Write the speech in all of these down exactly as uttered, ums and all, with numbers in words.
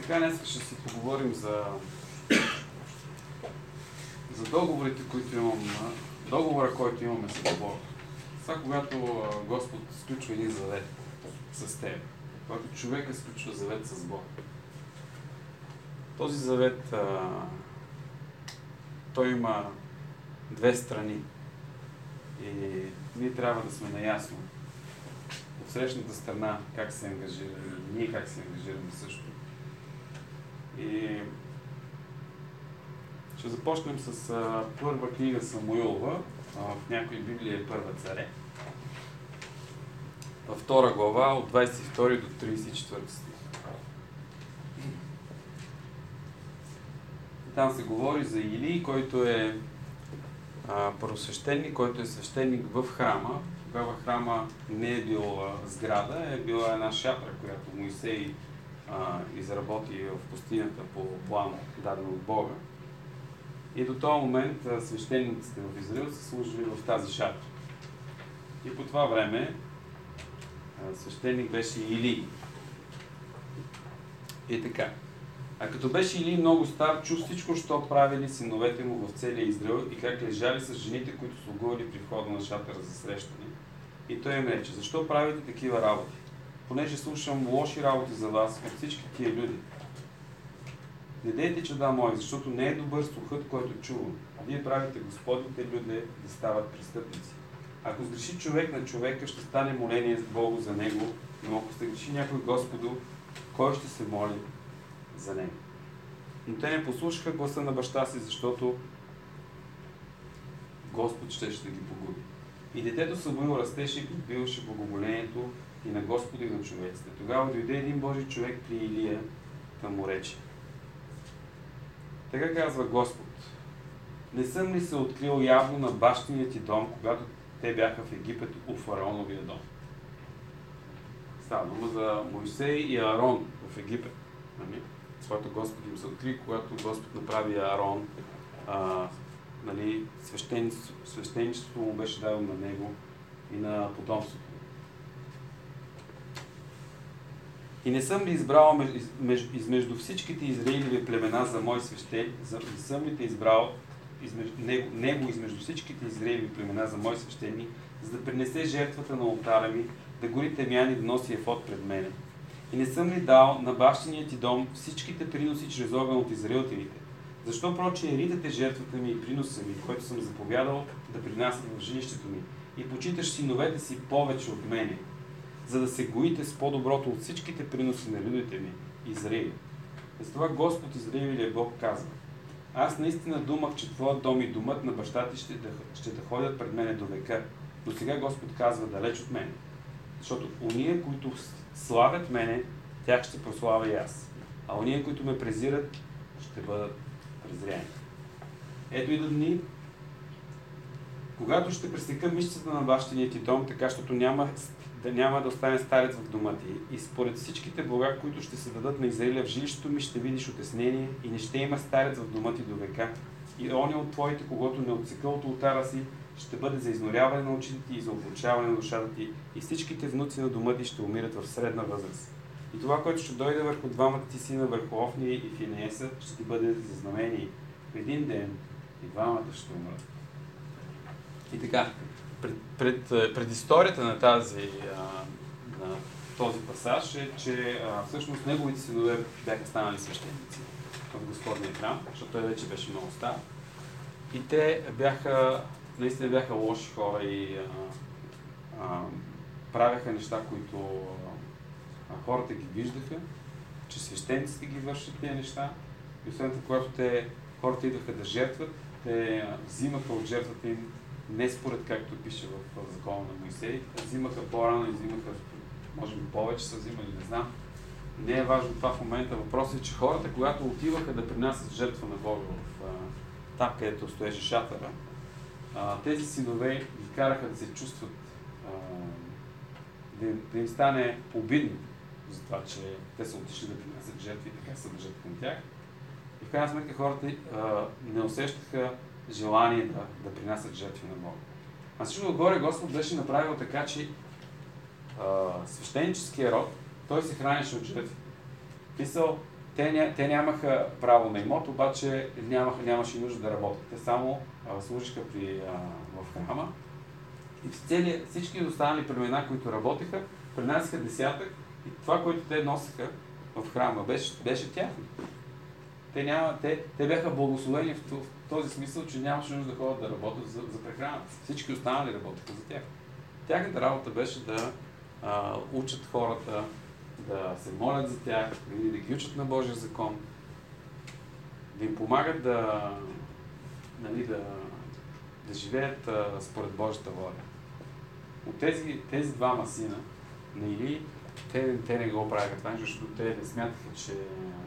така днес ще си поговорим за, за договорите, които имам, договора, който имаме с Бога. Това, когато Господ сключва един завет с теб, когато човека сключва завет с Бога. Този завет, а, той има две страни и ние трябва да сме наясно от срещната страна как се ангажираме и ние как се ангажираме също. И ще започнем с а, първа книга Самуилова, а, в някои Библия е Първа царе. Във втора глава от двадесет и втори до тридесет и четвърти стих. Там се говори за Илий, който е а, първосвещеник, който е свещеник в храма. Тогава храма не е бил а, сграда, е била една шатра, която Моисей а, изработи в пустинята по план, даден от Бога. И до този момент а, свещениците в Израил са служили в тази шатра. И по това време а, свещеник беше Илий. И така. А като беше Илий много стар, чу всичко, що правили синовете му в целия Израил и как лежали с жените, които слугували при входа на шатъра за срещане. И той им рече: защо правите такива работи? Понеже слушам лоши работи за вас от всички тия люди. Не дейте, чада мои, защото не е добър слухът, който чувам. Вие правите Господните люди да стават престъпници. Ако сгреши човек на човека, ще стане моление с Богу за него, но ако се греши някой Господу, кой ще се моли за него? Но те не послушаха гласа на баща си, защото Господ ще ще ги погуби. И детето Самуил растеше и придобиваше благоволението и на Господа и на човеците. Тогава дойде един Божий човек при Илия да му рече: така казва Господ: не съм ли се открил явно на бащиния ти дом, когато те бяха в Египет у фараоновия дом? Става дума за Моисей и Аарон в Египет. Своето Господ им се откри, когато Господ направи Аарон, а, нали, свещеничеството, свещеничеството му беше дадено на него и на потомството. И не съм ли избрал меж, меж, измежду всичките израилеви племена за мой свещеник, не съм ли те избрал измеж, него, него измежду всичките израилеви племена за мой свещеник, за да принесе жертвата на олтара ми, да гори темяни и да носи ефод пред мене? И не съм ли дал на бащиния ти дом всичките приноси чрез огън от израелтяните? Защо проче ритате жертвата ми и приноса ми, който съм заповядал да принасят в жилището ми, и почиташ синовете си повече от мене, за да се гоите с по-доброто от всичките приноси на людите ми, Израил? С това Господ Израилевия Бог казва: аз наистина думах, че твоят дом и домът на баща ти ще да, ще да ходят пред мене до века, но сега Господ казва: далеч от мене. Защото уния, които славят мене, тях ще прославя и аз, а уния, които ме презират, ще бъдат презряни. Ето и до дни, когато ще пресека мишцата на бащиния ти дом, така, защото няма да, няма да остане старец в дома ти. И според всичките блага, които ще се дадат на Израиля в жилището ми, ще видиш отеснение и не ще има старец в дома ти до века. И оня от твоите, когато не отсека от олтара си, ще бъде за изноряване на очите ти и за опоручаване на душата ти, и всичките внуци на дома ти ще умират в средна възраст. И това, което ще дойде върху двамата ти сина, върху Офния и Финееса, ще ти бъде за знамение. В един ден и двамата ще умрат. И така, пред, пред, пред историята на, тази, а, на този пасаж е, че а, всъщност неговите синове бяха станали свещеници в Господния храм, защото той вече беше много стар. И те бяха, наистина бяха лоши хора и а, а, правеха неща, които а, хората ги виждаха, че свещениците ги вършат тези неща. И освен това, когато те, хората идваха да жертват, те взимаха от жертвата им не според както пише в, в закона на Моисей, взимаха по-рано и взимаха, може би повече са взимали, не знам. Не е важно това в момента. Въпросът е, че хората, когато отиваха да принасят жертва на Бога в а, там, където стоеше шатъра, а, тези синове ги караха да се чувстват, а, да, им, да им стане обидно за това, че те са отишли да принасят жертви и така се държат към тях. И в крайна сметка хората а, не усещаха желание да, да принасят жертви на Бога. А също отгоре Господ беше направил така, че а, свещеническия род, той се хранеше от жертви. Писал, те, ня, те нямаха право на имот, обаче нямаха, нямаше нужда да работят. Те само а, служиха при, а, в храма. И в цели, всички останали племена, които работеха, принасяха десятък и това, което те носеха в храма, беше, беше тяхно. Те, няма, те, те бяха благословени в, в този смисъл, че нямаше нужда да ходят да работят за, за прехраната. Всички останали работеха за тях. Тяхната работа беше да а, учат хората, да се молят за тях, да, да ги учат на Божия закон, да им помагат да, нали, да, да живеят а, според Божията воля. От тези, тези двама сина на Или, те, те не го правяха това, защото те не смятаха, че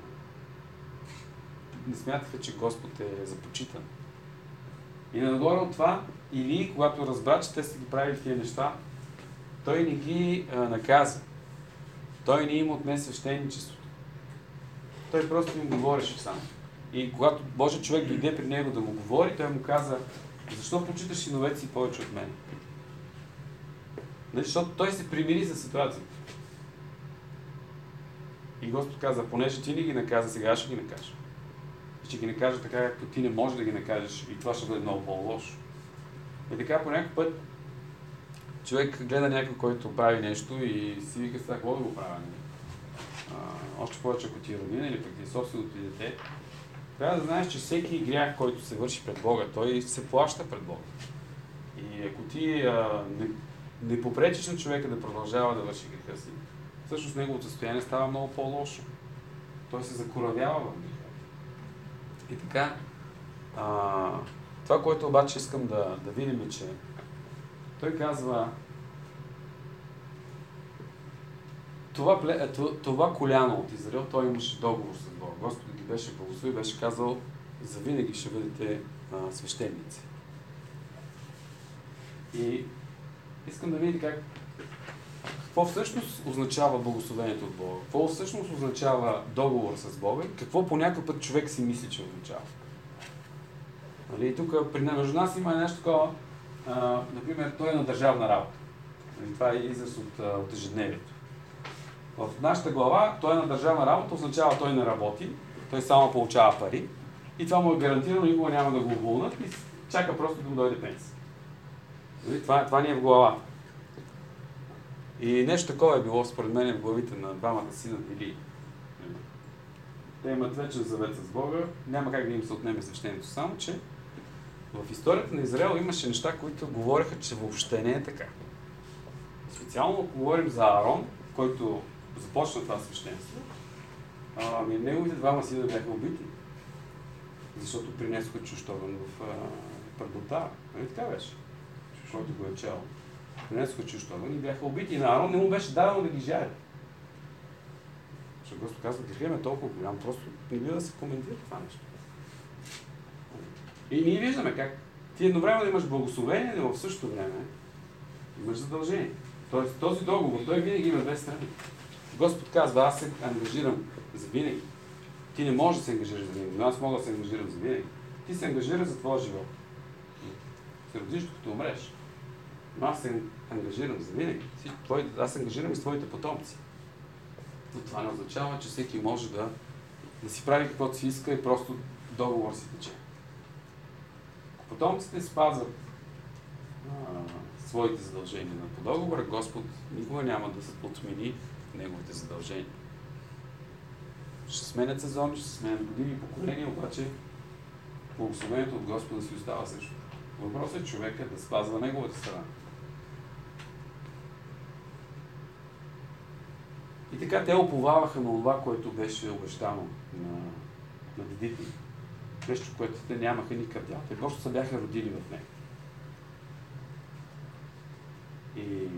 не смятаха, че Господ е за почитан. И нагоре от това, Или, когато разбра, че те са ги правили тия неща, той не ги а, наказа. Той не им отне свещеничеството. Той просто им говореше само. И когато Божия човек дойде при него да му говори, той му каза: защо почиташ синовете си повече от мен? Защото той се примири за ситуацията. И Господ каза: понеже ти не ги наказа, сега ще ги накажа. И ще ги накажа така, както ти не можеш да ги накажеш, и това ще бъде много по-лошо. И така по някакъв път човек гледа някой, който прави нещо и си вика: сега какво да го правя? А, още повече, ако ти е родина или пък ти е собственото ти дете, трябва да знаеш, че всеки грях, който се върши пред Бога, той се плаща пред Бога. И ако ти а, не, не попречиш на човека да продължава да върши греха си, всъщност неговото състояние става много по-лошо. Той се закоравява в греха. И така, а, това, което обаче искам да, да видим е, че той казва: това, това коляно от Израел, той имаше договор с Бога. Господ ги беше благословил и беше казал: завинаги ще бъдете а, свещеници. И искам да видите как, какво всъщност означава благословението от Бога, какво всъщност означава договор с Бога и какво по някакъв път човек си мисли, че означава. Нали, тук при между нас има нещо такова, а, например, той е на държавна работа. Нали, това е израз от, от ежедневието. В нашата глава той е на държавна работа, означава той не работи, той само получава пари и това му е гарантирано, никога няма да го уволнат и чака просто да му дойде пенсия. Нали, това, това ни е в главата. И нещо такова е било според мен в главите на двамата сина Или. Те имат вечен завет с Бога, няма как да им се отнеме свещението, само че в историята на Израел имаше неща, които говореха, че въобще не е така. Специално ако говорим за Аарон, който започна това свещенство, ами неговите двама сина бяха убити, защото принесоха чущ огън в пърдота. Нали така беше? Който го е чел. Принесоха чущ огън и бяха убити. И на Аарон не му беше дадено да ги жари. Защото Господ казва: грехът е толкова голям, просто не бива да се коментира това нещо. И ние виждаме как ти едновременно имаш благословение, но в същото време имаш задължение. Тоест този договор, той винаги има две страни. Господ казва: аз се ангажирам за винаги. Ти не можеш да се ангажираш за винаги, но аз мога да се ангажирам за винаги. Ти се ангажираш за твоя живот. Се родиш, докато умреш. Но аз се ангажирам за винаги. Аз се ангажирам и с твоите потомци. Но това не означава, че всеки може да, да си прави каквото си иска и просто договор си тече. Ако потомците спазват а, своите задължения на по договора, Господ никога няма да се отмени неговите задължения. Ще сменят сезони, ще сменят години и поколения, обаче благословението от Господа си остава също. Въпросът е човека да спазва неговата страна. И така те уповаваха на това, което беше обещано на, на дедите. Нещо, което те нямаха никакъв дял. Те просто се бяха родили в него. И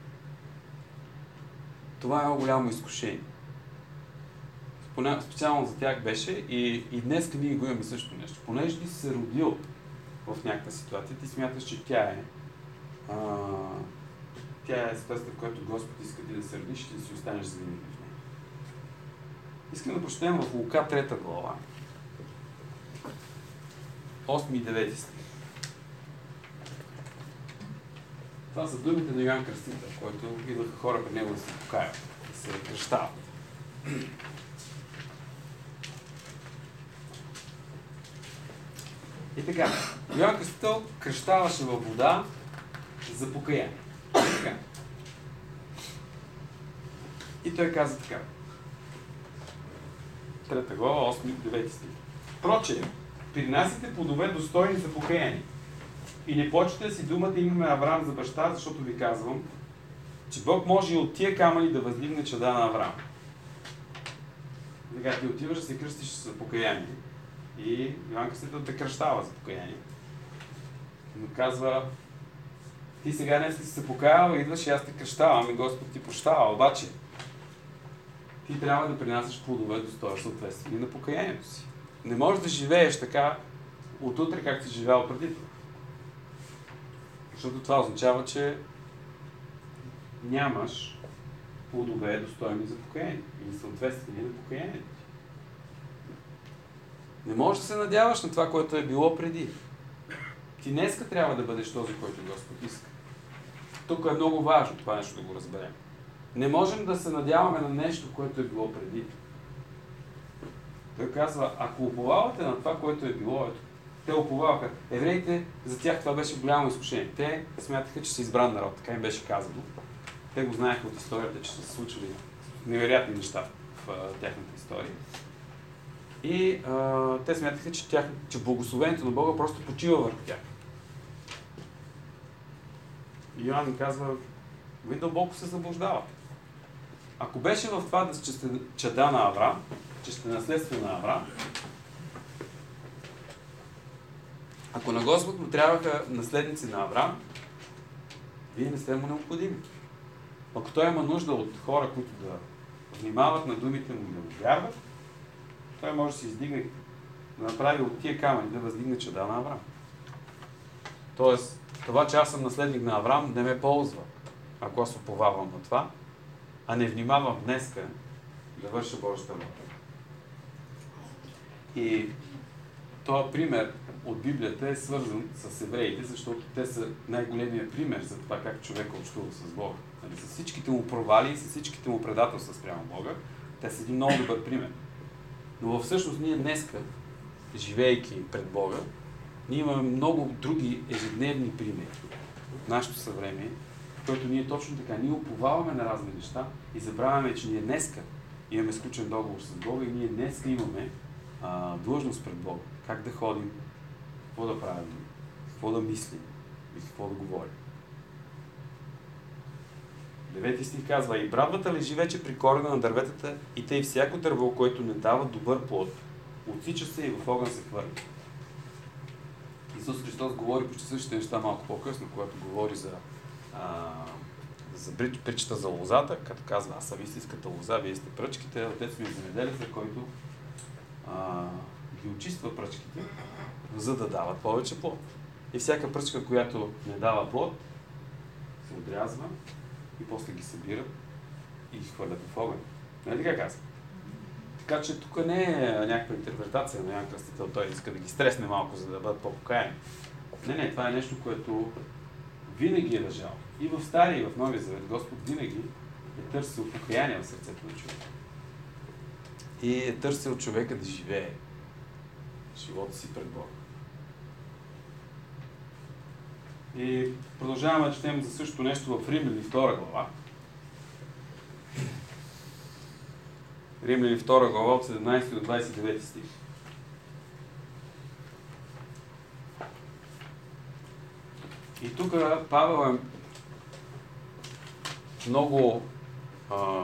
това е много голямо изкушение. Специално за тях беше и, и днес ние го имаме също нещо. Понеже ти си се родил в някаква ситуация, ти смяташ, че тя е а, тя е ситуацията, в която Господ иска ти да се родиш и да си останеш за винаги в нея. Искам да прочетем в Лука трета глава, осми и девети стих. Това са думите на Йоан Кръстител, който идваха хора пред него да се покаят, да се кръщават. И така, Йоан Кръстител кръщаваше във вода за покаяние. Така. И той каза така. Трета глава, осми девети стих. Впрочем, принасяте плодове достойни за покаяние. И не почете си думата имаме Авраам за баща, защото ви казвам, че Бог може и от тия камъни да въздигне чада на Авраам. Така, ти отиваш да се кръстиш за покаяние. И Йоан Кръстител те кръщава за покаяние. Но казва, ти сега не си се покаял, идваш и аз те кръщавам и Господ ти прощава. Обаче, ти трябва да принасяш плодове достойни съответствие на покаянието си. Не можеш да живееш така отутре, както си живял преди това. Защото това означава, че нямаш плодове достойни за покаяние или съответствие на покаянието. Не можеш да се надяваш на това, което е било преди. Ти днеска трябва да бъдеш този, който Господ иска. Тук е много важно това нещо да го разберем. Не можем да се надяваме на нещо, което е било преди. Той казва, ако уповавате на това, което е било, ето, те уповаваха. Евреите, за тях това беше голямо изкушение. Те смятаха, че са избран народ, така им беше казано. Те го знаеха от историята, че са се случили невероятни неща в а, тяхната история. И а, те смятаха, че, тях, че благословението на Бога просто почива върху тях. И Йоан им казва, ви дълбоко се заблуждавате. Ако беше в това, че сте чада на Авраам, че сте наследство на Авраам, ако на Господ му трябваха наследници на Авраам, вие не сте му необходими. Ако той има нужда от хора, които да внимават на думите му и да му вярват, той може да се издигне, да направи от тия камъни, да въздигне чада на Авраам. Тоест, това, че аз съм наследник на Авраам, не ме ползва, ако аз уповавам на това, а не внимавам днеска да върша Божията работа. И този пример от Библията е свързан с евреите, защото те са най-големия пример за това как човек общува с Бога. Нали, с всичките му провали и с всичките му предателства спрямо Бога, те са един много добър пример. Но всъщност ние днеска, живеейки пред Бога, ние имаме много други ежедневни примери от нашето съвремие, в което ние точно така, ние уповаваме на разни неща и забравяме, че ние днеска имаме сключен договор с Бога и ние днеска имаме а, длъжност пред Бога. Как да ходим, какво да правим, какво да мислим и какво да говорим. Девети стих казва, и брадвата лежи вече при корена на дърветата и тъй всяко дърво, което не дава добър плод, отсича се и в огън се хвърля. Исус Христос говори почти същите неща малко по-късно, когато говори за, а, за притчата за лозата, като казва, аз съм истинската лоза, вие сте пръчките, отец ми е земеделец, който а, ги очиства пръчките, за да дават повече плод. И всяка пръчка, която не дава плод, се отрязва и после ги събират и ги хвърлят в огън. Нали така казва? Така че тук не е някаква интерпретация на Йоан Кръстител, той иска да ги стресне малко, за да бъдат по-покаяни. Не, не, това е нещо, което винаги е лежало. И в Стария, и в Новия Завет Господ винаги е търсил покаяние в сърцето на човека. И е търсил човека да живее живота си пред Бога. И продължаваме да четем за същото нещо в Римляни втора глава. Римляни втора глава от седемнайсети до двайсет и девети стих. И тук Павел е много а,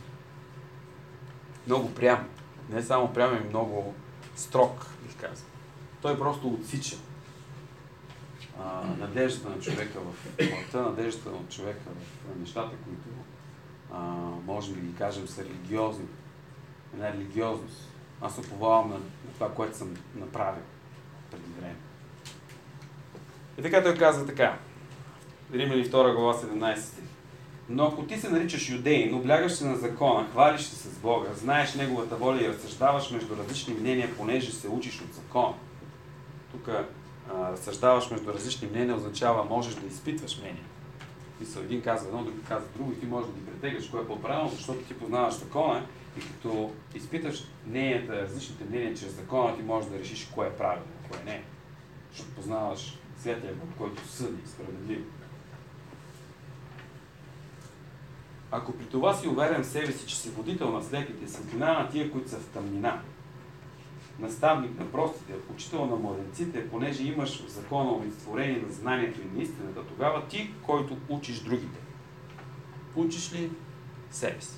много прям. Не само прям, и много строг, бих казал. Той просто отсича а, надеждата на човека в плътта, надеждата на човека в нещата, които а, можем да ги кажем са религиозни. Една религиозност. Аз уповавам на, на това, което съм направил преди време. И така той казва така. Римляни втора глава седемнайсети стих. Но ако ти се наричаш юдеин, облягаш се на закона, хвалиш се с Бога, знаеш Неговата воля и разсъждаваш между различни мнения, понеже се учиш от закона. Тук разсъждаваш между различни мнения означава можеш да изпитваш мнения. Мисъл, един казва едно, друг казва друго и ти можеш да ги претегляш кое е по-правилно, защото ти познаваш закона и като изпиташ мненията, различните мнения чрез закона, ти можеш да решиш кое е правилно, кое не е. защото познаваш Святия Бог, който съди справедливо. Ако при това си уверен в себе си, че си водител на слепите, светлина на тия, които са в тъмнина, наставник на простите, учител на младенците, понеже имаш в закона олицетворение на знанието и на истината, тогава ти, който учиш другите, учиш ли себе си?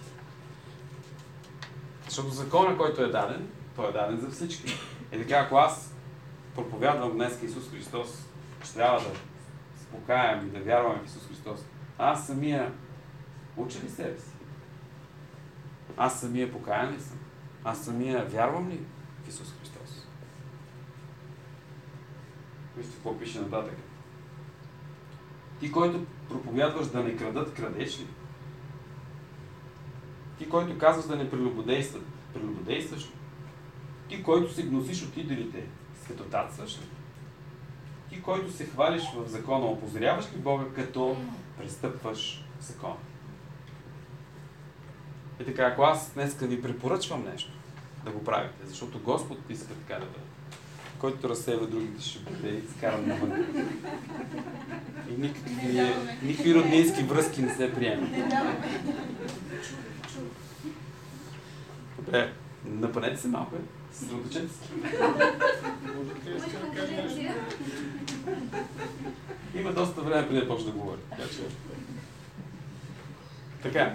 Защото закона, който е даден, той е даден за всички. Е така, ако аз проповядвам днес Исус Христос, че трябва да спокаям и да вярвам в Исус Христос, аз самия уча ли себе си? Аз самия покаян ли съм? Аз самия вярвам ли в Исус Христос? Вижте какво пише нататък. Ти, който проповядваш да не крадат, крадеш ли? Ти, който казваш да не прелюбодействат, прелюбодействаш ли? Ти, който се гносиш от идолите, светотатстваш ли? Ти, който се хвалиш в закона, опозоряваш ли Бога, като престъпваш закона? И така, ако аз днеска ви препоръчвам нещо, да го правите, защото Господ иска така да бъде. Който разсейва другите, ще бъде изкаран навън. И никакви, никакви роднински връзки не се приемат. Добре, напънете се малко, съсредоточете се. Има доста време преди да почне да говоря. Така че... Така.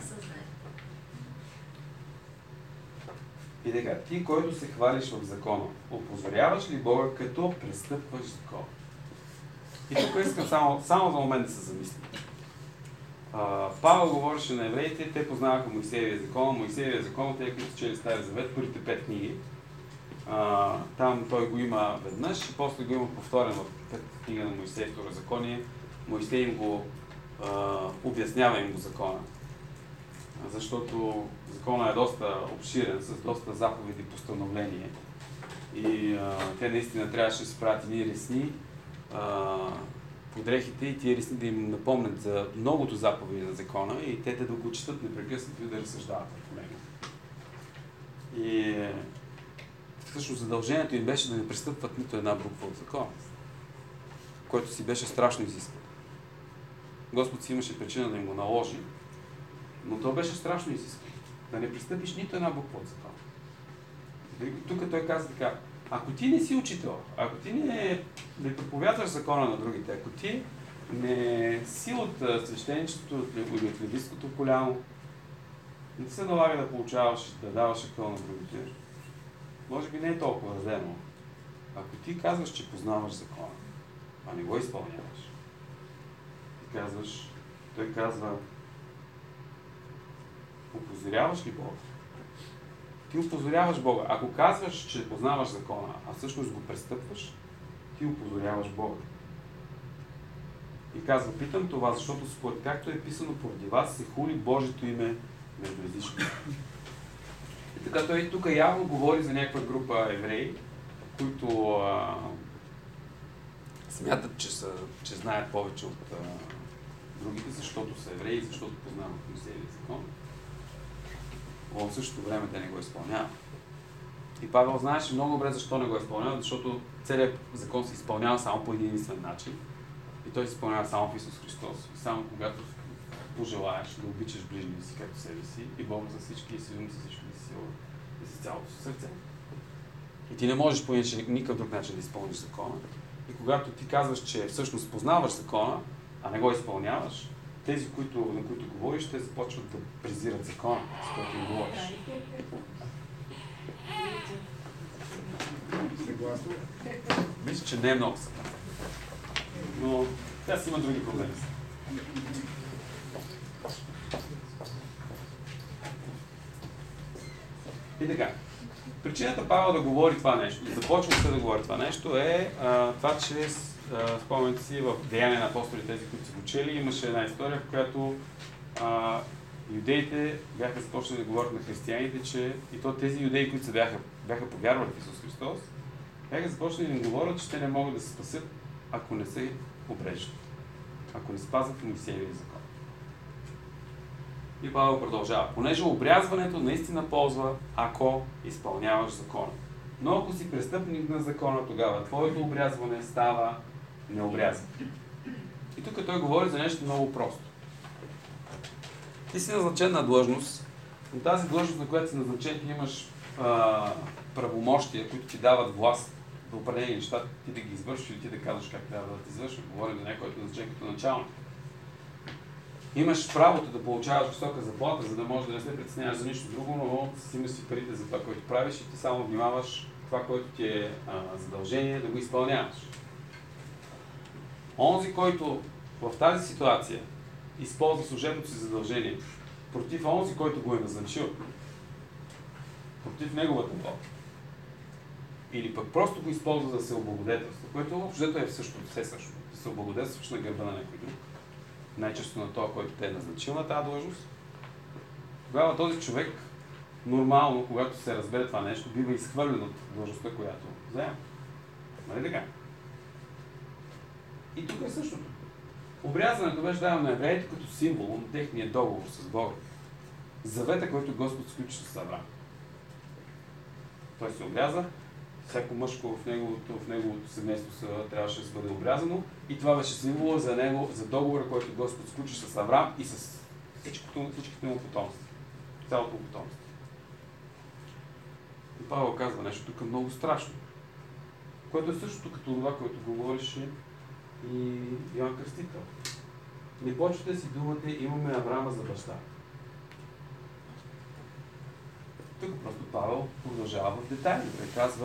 И така, ти, който се хвалиш в закона, опозоряваш ли Бога, като престъпваш закона? И тук искам само, само за момент да се замислим. Uh, Павел говореше на евреите, те познаваха Моисеевия закон. Моисеевия закон, те, които чели Стария завет, първите пет книги. Uh, там той го има веднъж и после го има повторен в петата книга на Моисей, второ законие. Моисей им го uh, обяснява им го закона. Защото законът е доста обширен, с доста заповеди и постановления. И а, те наистина трябваше да се правят едни ресни а, по дрехите и тия ресни да им напомнят за многото заповеди на закона и те да го четат непрекъснато и да разсъждават върху него. И всъщност задължението им беше да не престъпват нито една буква от закона, което си беше страшно изискване. Господ си имаше причина да им го наложи, но то беше страшно изискване. Да не пристъпиш нито една буква от закона. Тук той каза така, ако ти не си учител, ако ти не, не проповядваш закона на другите, ако ти не си от свещеничеството или от левитското коляно, не се налага да получаваш, да даваш акъл на другите, може би не е толкова разделно. Ако ти казваш, че познаваш закона, а не го изпълняваш, ти казваш, той казва, опозоряваш ли Бога? Ти опозоряваш Бога. Ако казваш, че познаваш закона, а всъщност го престъпваш, ти опозоряваш Бога. И казва, питам това, защото според както е писано поради вас, се хули Божието име между езичните. И така той тук явно говори за някаква група евреи, които а, смятат, че, са, че знаят повече от а, другите, защото са евреи, защото познават Моисеевия закон. Но в същото време те не го изпълняват. И Павел знаеше много добре защо не го изпълняват, защото целият закон се изпълнява само по един единствен начин. И той се изпълнява само в Исус Христос. И само когато пожелаеш да обичаш ближния си както себе си и Бога за всички и силно за всички сила и с цялото си сърце. И ти не можеш по никакъв друг начин да изпълниш закона. И когато ти казваш, че всъщност познаваш закона, а не го изпълняваш, тези, които, на които говориш, те започват да презират закона, с който им говориш. Мисля, че не е много съпа. Но тя си има други проблеми. И така. Причината Павел да говори това нещо, да започва се да говори това нещо е а, това, че спомняте си в Деяния на апостолите, тези, които са го чели, имаше една история, в която а, юдеите бяха започнали да говорят на християните, че и то тези юдеи, които се бяха, бяха повярвали в Исус Христос, бяха започнали да им говорят, че те не могат да се спасят, ако не се обрежат, ако не спазват Моисеевия закон. И Павел продължава. Понеже обрязването наистина ползва, ако изпълняваш закона. Но ако си престъпник на закона, тогава твоето обрязване става необрязано. И тук той говори за нещо много просто. Ти си назначен на длъжност, но тази длъжност, на която си назначен, ти имаш а, правомощия, които ти дават власт да определени неща, ти да ги извършиш или ти да казваш как трябва да ти извършиш. Говорим за някой, който е назначен като началник. Имаш правото да получаваш висока заплата, за да можеш да не се притесняваш за нищо друго, но си имаш си парите за това, което правиш и ти само внимаваш това, което ти е а, задължение да го изпълняваш. Онзи, който в тази ситуация използва служебното си задължение против онзи, който го е назначил, против неговата воля, или пък просто го използва за да се облагодетелства, което въобще е всъщност все също. Да се облагодетелстваш на гърба на някой друг, най-често на това, който те е назначил на тази длъжност, тогава този човек нормално, когато се разбере това нещо, бива изхвърлен от длъжността, която заема. Нали така? И тук е същото. Обрязването беше дадено на евреите като символ на техния договор с Бога. Завета, който Господ сключи с Авраам. Той се обряза, всяко мъжко в неговото, в неговото семейство трябваше да бъде обрязано и това беше символа за него, за договора, който Господ сключи с Авраам и с всичките, всичките му потомства. Цялото му потомство. И Павел казва нещо тук много страшно, което е същото като това, което говореше и Йоан Кръстител. Не почвате си думата, имаме Авраама за баща. Тук просто Павел продължава в детайли. Той казва,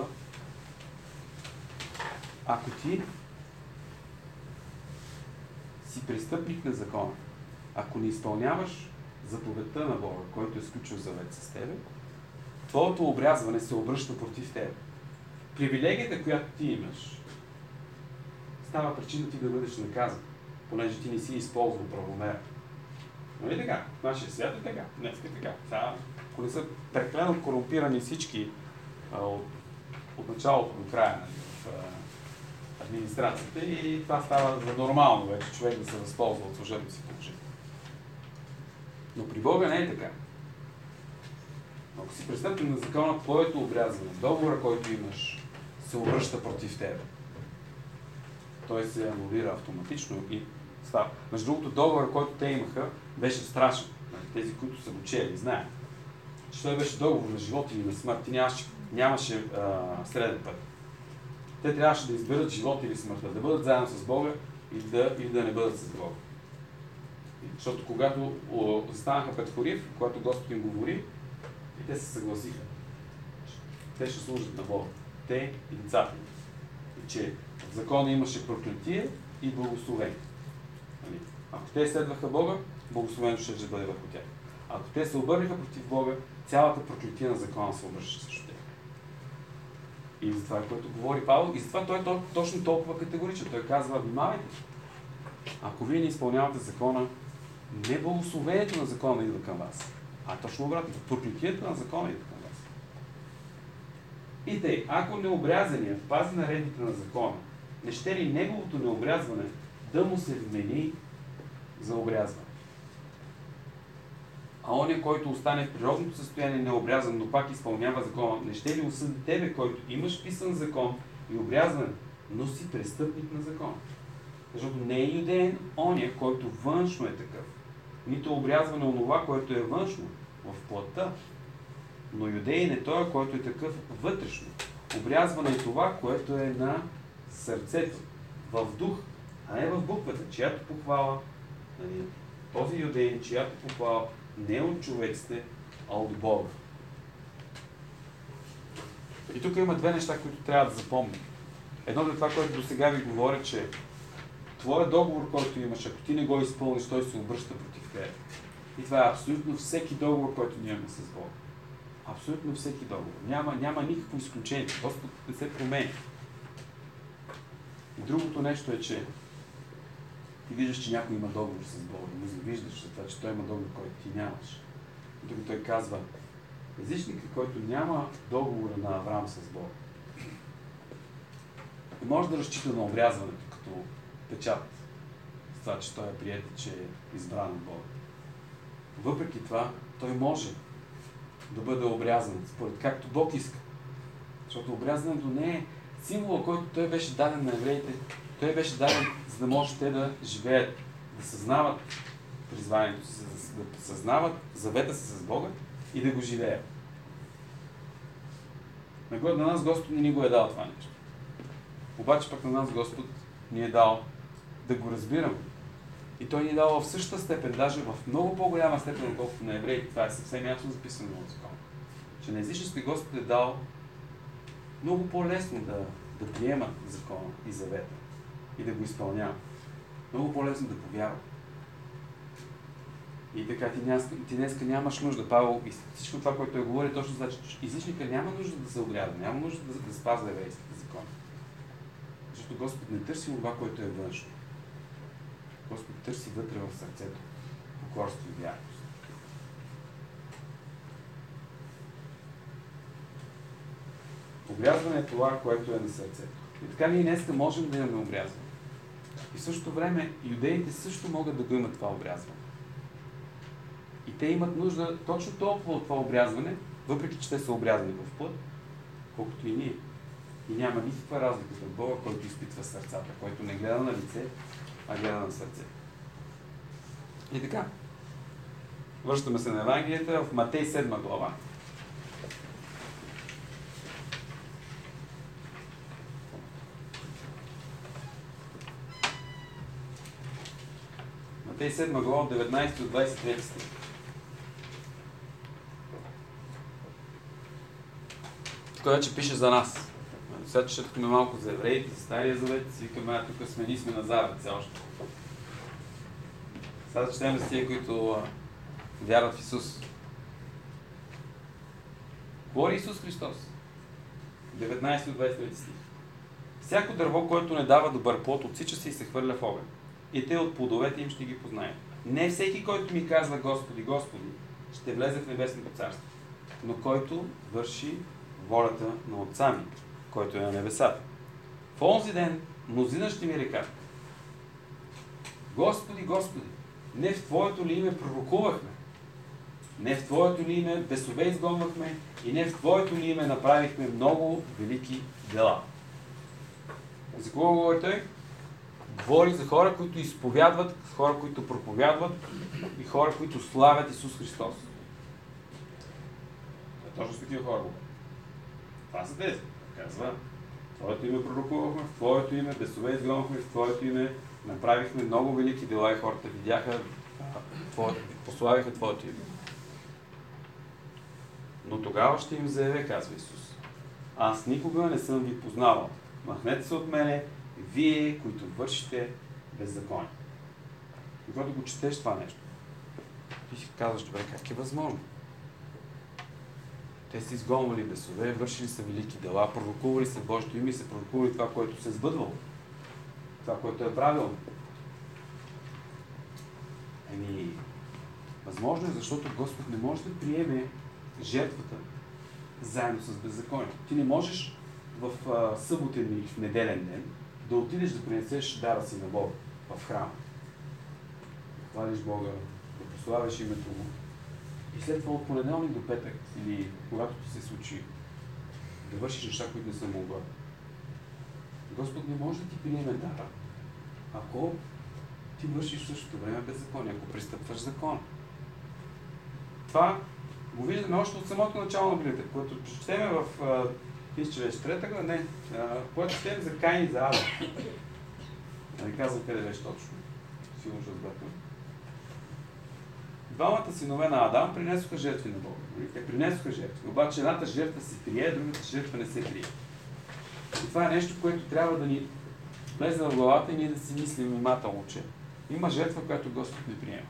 ако ти си престъпник на закона, ако не изпълняваш заповедта на Бога, който е сключил завет с тебе, твоето обрязване се обръща против тебе. Привилегията, която ти имаш, става причина ти да бъдеш наказан, понеже ти не си използвал правомера. Нали така? В нашия свят е така. Днес е така. Сега, ако не са прекалено корумпирани всички а, от, от началото до края, нали, в а, администрацията, и това става за нормално вече човек да се възползва от служебното си положение. Но при Бога не е така. Ако си престъпник на закона, твоето обрязване, договора, който имаш, се обръща против тебе. Той се анулира автоматично и става. Между другото, договор, който те имаха, беше страшен. Тези, които са го чели, знаят. Че той беше договор на живот или на смърт. Ти нямаше, нямаше а, среден път. Те трябваше да изберат живот или смъртта, да бъдат заедно с Бога или да, или да не бъдат с Бога. Защото когато застанаха пред Хорив, когато Господ им говори, и те се съгласиха. Те ще служат на Бога. Те и децата им. И че в закона имаше проклятие и благословение. Ако те следваха Бога, благословението ще бъде върху тях. Ако те се обърнаха против Бога, цялата проклятие на закона се обръща срещу тях. И за това е, което говори Павел, и затова той е точно толкова категоричен. Той казва, внимавайте, ако вие не изпълнявате закона, не благословението на закона идва към вас, а точно обратно, проклятието на закона идва към вас. И тъй, ако необрязаният пази наредите на закона, не ще ли неговото необрязване да му се вмени за обрязване? А оня, който остане в природното състояние необрязан, но пак изпълнява закона, не ще ли осъди тебе, който имаш писан закон и обрязване, но си престъпник на закона? Защото не е юдеен оня, който външно е такъв. Нито обрязване онова, което е външно, в плътта. Но юдеин е той, който е такъв вътрешно. Обрязване е това, което е на сърцето, в дух, а не в буквата, чиято похвала, нали, този юдеин, чиято похвала не от човеците, а от Бога. И тук има две неща, които трябва да запомним. Едното е това, което до сега ви говоря, че твоя договор, който имаш, ако ти не го изпълниш, той се обръща против тебе. И това е абсолютно всеки договор, който ние имаме с Бога. Абсолютно всеки договор. Няма, няма никакво изключение. Господ не се променя. И другото нещо е, че ти виждаш, че някой има договор с Бога. Не завиждаш за това, че той има договор, който ти нямаш. И тук той казва, езичникът, който няма договора на Авраам с Бога, не може да разчита на обрязването като печат с това, че той е приятел, че е избран от Бога. Въпреки това, той може да бъде обрязан според както Бог иска. Защото обрязването не е символа, който той беше даден на евреите. Той беше даден, за да може те да живеят, да съзнават призванието си, да съзнават завета си с Бога и да го живеят. На нас Господ не ни го е дал това нещо. Обаче пък на нас Господ ни е дал да го разбираме. И Той ни е дал в същата степен, даже в много по-голяма степен, отколкото на евреите. Това е съвсем ясно записано в закона. Че на езичните Господ е дал много по-лесно да, да приемат закона и завета и да го изпълняват. Много по-лесно да повярват. И така ти, днес, ти днеска нямаш нужда. Павел, и всичко това, което той говори, точно значи, че езичника няма нужда да се обрязва, няма нужда да, да спазва еврейските закони. Защото Господ не търси това, което е външно. Господ търси вътре в сърцето покорство и вярност. Обрязване е това, което е на сърцето. И така ние днеска можем да имаме обрязване. И в същото време юдеите също могат да го имат това обрязване. И те имат нужда точно толкова от това обрязване, въпреки че те са обрязани в плът, колкото и ние. И няма никаква разлика от Бога, който изпитва сърцата, който не гледа на лице, а гледа на сърце. И така. Връщаме се на Евангелията в Матей седма глава. Матей седма глава от деветнайсети до двайсет и трети стих. Тук вече пише за нас. Сега четахме малко за евреите, за Стария завет, си викаме, а тук сме, ние сме на Запад все още. Сега четем за тия, които а, вярват в Исус. Говори Исус Христос. деветнайсети до двайсет и трети стих. Всяко дърво, което не дава добър плод, отсича се и се хвърля в огън. И те от плодовете им ще ги познаят. Не всеки, който ми казва Господи, Господи, ще влезе в небесното царство, но който върши волята на Отца ми, който е на небесата. В онзи ден мнозина ще ми рекат: Господи, Господи, не в Твоето ли име пророкувахме, не в Твоето ли име бесове изгонвахме и не в Твоето ли име направихме много велики дела. За кого говори той? Говори за хора, които изповядват, хора, които проповядват и хора, които славят Исус Христос. Точно с такива хора. Това са тези. Казва, в Твоето име пророкувахме, в Твоето име бесове изгонвахме, в Твоето име направихме много велики дела и хората видяха, пославиха Твоето име. Но тогава ще им заявя, казва Исус: аз никога не съм ви познавал. Махнете се от мене, вие, които вършите беззаконие. И когато го четеш това нещо, ти си казваш: добре, как е възможно? Те са изгонвали бесове, вършили са велики дела, пророкували се Божието име и се пророкували това, което се е сбъдвало. Това, което е правилно. Еми, възможно е, защото Господ не може да приеме жертвата заедно с беззаконие. Ти не можеш в а, съботен или в неделен ден да отидеш да принесеш дара си на Бога в храма. Да хвалиш Бога, да прославяш името Му. И след това от понеделник до петък, или когато ти се случи, да вършиш неща, които не са му угодни. Господ не може да ти приеме дара, ако ти вършиш в същото време беззаконие, ако пристъпваш закон. Това го виждаме още от самото начало на Библията, което четеме в Мисля, вече трета глава, не, когато четем за Каин и за Авел. Не казвам къде беше точно. Сигурно ще разбрахме. Двамата синове на Адам принесоха жертви на Бога. Те принесоха жертви. Обаче едната жертва се прие, другата жертва не се прие. И това е нещо, което трябва да ни влезе в главата и ние да си мислим внимателно, че има жертва, която Господ не приема.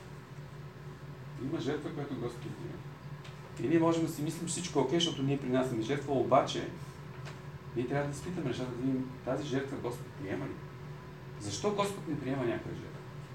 Има жертва, която Господ не приема. И ние можем да си мислим, че всичко е окей, защото ние принасяме жертва, обаче ние трябва да изпитаме нещата, да видим тази жертва Господ приема ли? Защо Господ не приема някоя жертва?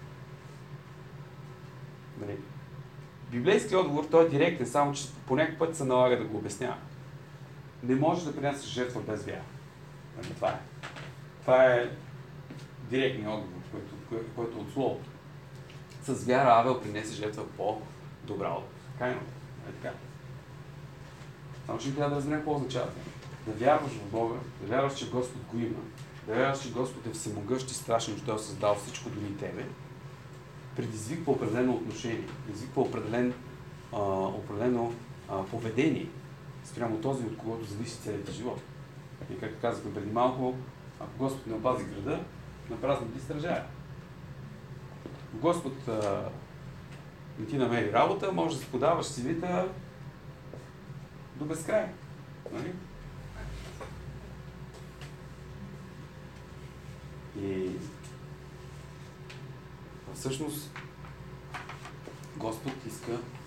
Нали? Библейският отговор, той е директен, само че по някакъв път се налага да го обяснява. Не можеш да принасяш жертва без вяра. Нали? Това е. Това е директният отговор, който, който е от Словото. С вяра Авел принесе жертва по-добра от Каин. Е така. Само че трябва да разберем какво означава. да вярваш в Бога, да вярваш, че Господ го има, да вярваш, че Господ е всемогъщ и страшен, че Той е създал всичко дори тебе, предизвиква определено отношение, предизвиква определен, а, определено а, поведение спрямо този, от когото зависи целият живот. И както казахме преди малко, ако Господ не опази града, на празно ти стражая. Господ а, не ти намери работа, може да си подаваш сивита до безкрай. Нали? И всъщност Господ иска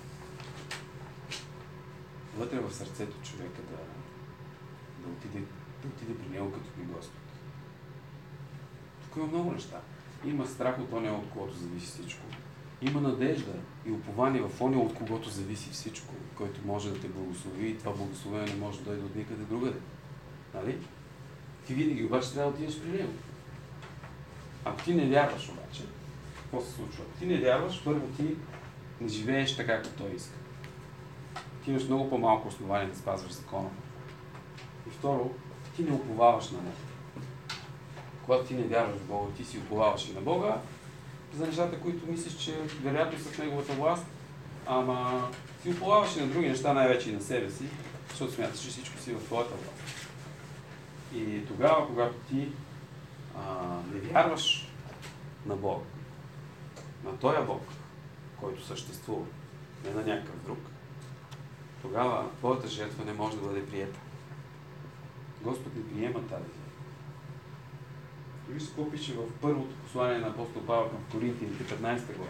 вътре в сърцето човека да, да, отиде, да отиде при него като при Господ. Тук има много неща. Има страх от оня, от когото зависи всичко. Има надежда и упование в оня, от когото зависи всичко, който може да те благослови и това благословение не може да дойде от никъде другаде. Нали? Ти винаги обаче трябва да отидеш при него. Ако ти не вярваш обаче, какво се случва? Ако ти не вярваш, първо ти не живееш така, както той иска. Ти имаш много по-малко основание да спазваш закона. И второ, ти не уповаваш на него. Когато ти не вярваш в Бога, ти си уповаваш и на Бога за нещата, които мислиш, че вероятно са в неговата власт, ама си уповаваш и на други неща, най-вече и на себе си, защото смяташ, че всичко си в твоята власт. И тогава, когато ти а, не вярваш на Бога, на този Бог, който съществува, не на някакъв друг, тогава твоята жертва не може да бъде приета. Господ не приема тази жертва. Виж какво пише в първото послание на апостол Павел към Коринтияните, петнадесета глава.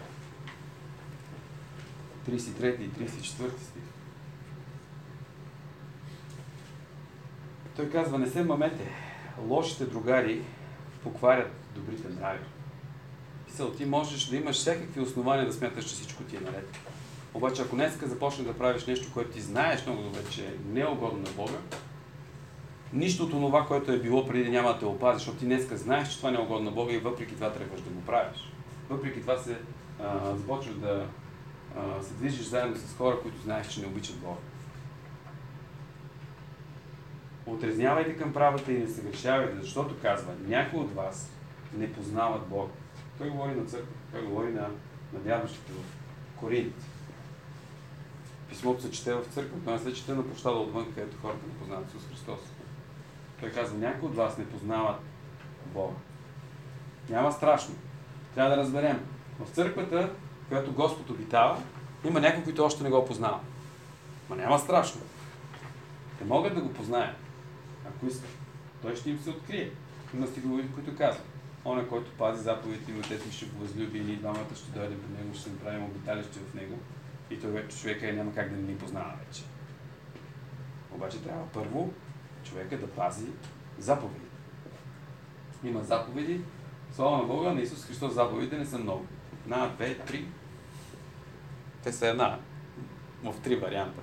тридесет и трети и тридесет и четвърти стих. Той казва: не се мамете, лошите другари покварят добрите нрави. Писал, ти можеш да имаш всякакви основания да смяташ, че всичко ти е наред. Обаче ако днеска започнеш да правиш нещо, което ти знаеш много добре, че не е угодно на Бога, нищо от това, което е било преди, няма да те опази, защото ти днеска знаеш, че това не е угодно на Бога и въпреки това тръгваш да го правиш. Въпреки това се а, започваш да а, се движиш заедно с хора, които знаеш, че не обичат Бога. Отрезнявайте към правата и не се грешавайте, защото казва, някои от вас не познават Бога. Той говори на църква, той говори на, на вярващите в Коринт. Писмото се чете в църква, но не се чете на площада отвън, където хората не познават Исус Христос. Той казва, някои от вас не познават Бога. Няма страшно. Трябва да разберем. В църквата, в която Господ обитава, има някои, които още не го познават. Ма няма страшно. Те могат да го познаят, ако искат. Той ще им се открие. Има стихове, които казват. Оня, който пази заповедите ми, отец ми ще го възлюби и ние двамата ще дойдем при него, ще се направим обиталище в него. И той вече човека няма как да не ни познава вече. Обаче трябва първо човека да пази заповеди. Има заповеди. Слава на Бога, на Исус Христос заповедите не са много. Една, две, три. Те са една. В три варианта.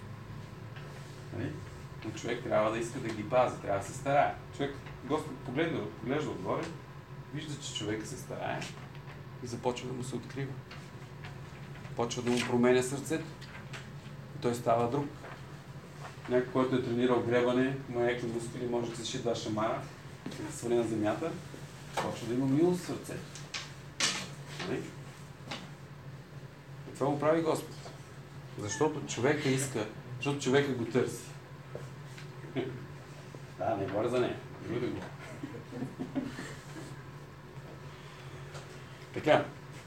Но човек трябва да иска да ги пази, трябва да се старае. Човек, Господ поглежда, поглежда отгоре, вижда, че човек се старае и започва да му се открива. Почва да му променя сърцето. И той става друг. Някой, който е тренирал гребане, има някакви мускули, може да се ши два шамара, да се свали на земята, почва да има милост в сърцето. И това го прави Господ. Защото човека иска, защото човека го търси. Да, не говоря за нея. Люби го. Така.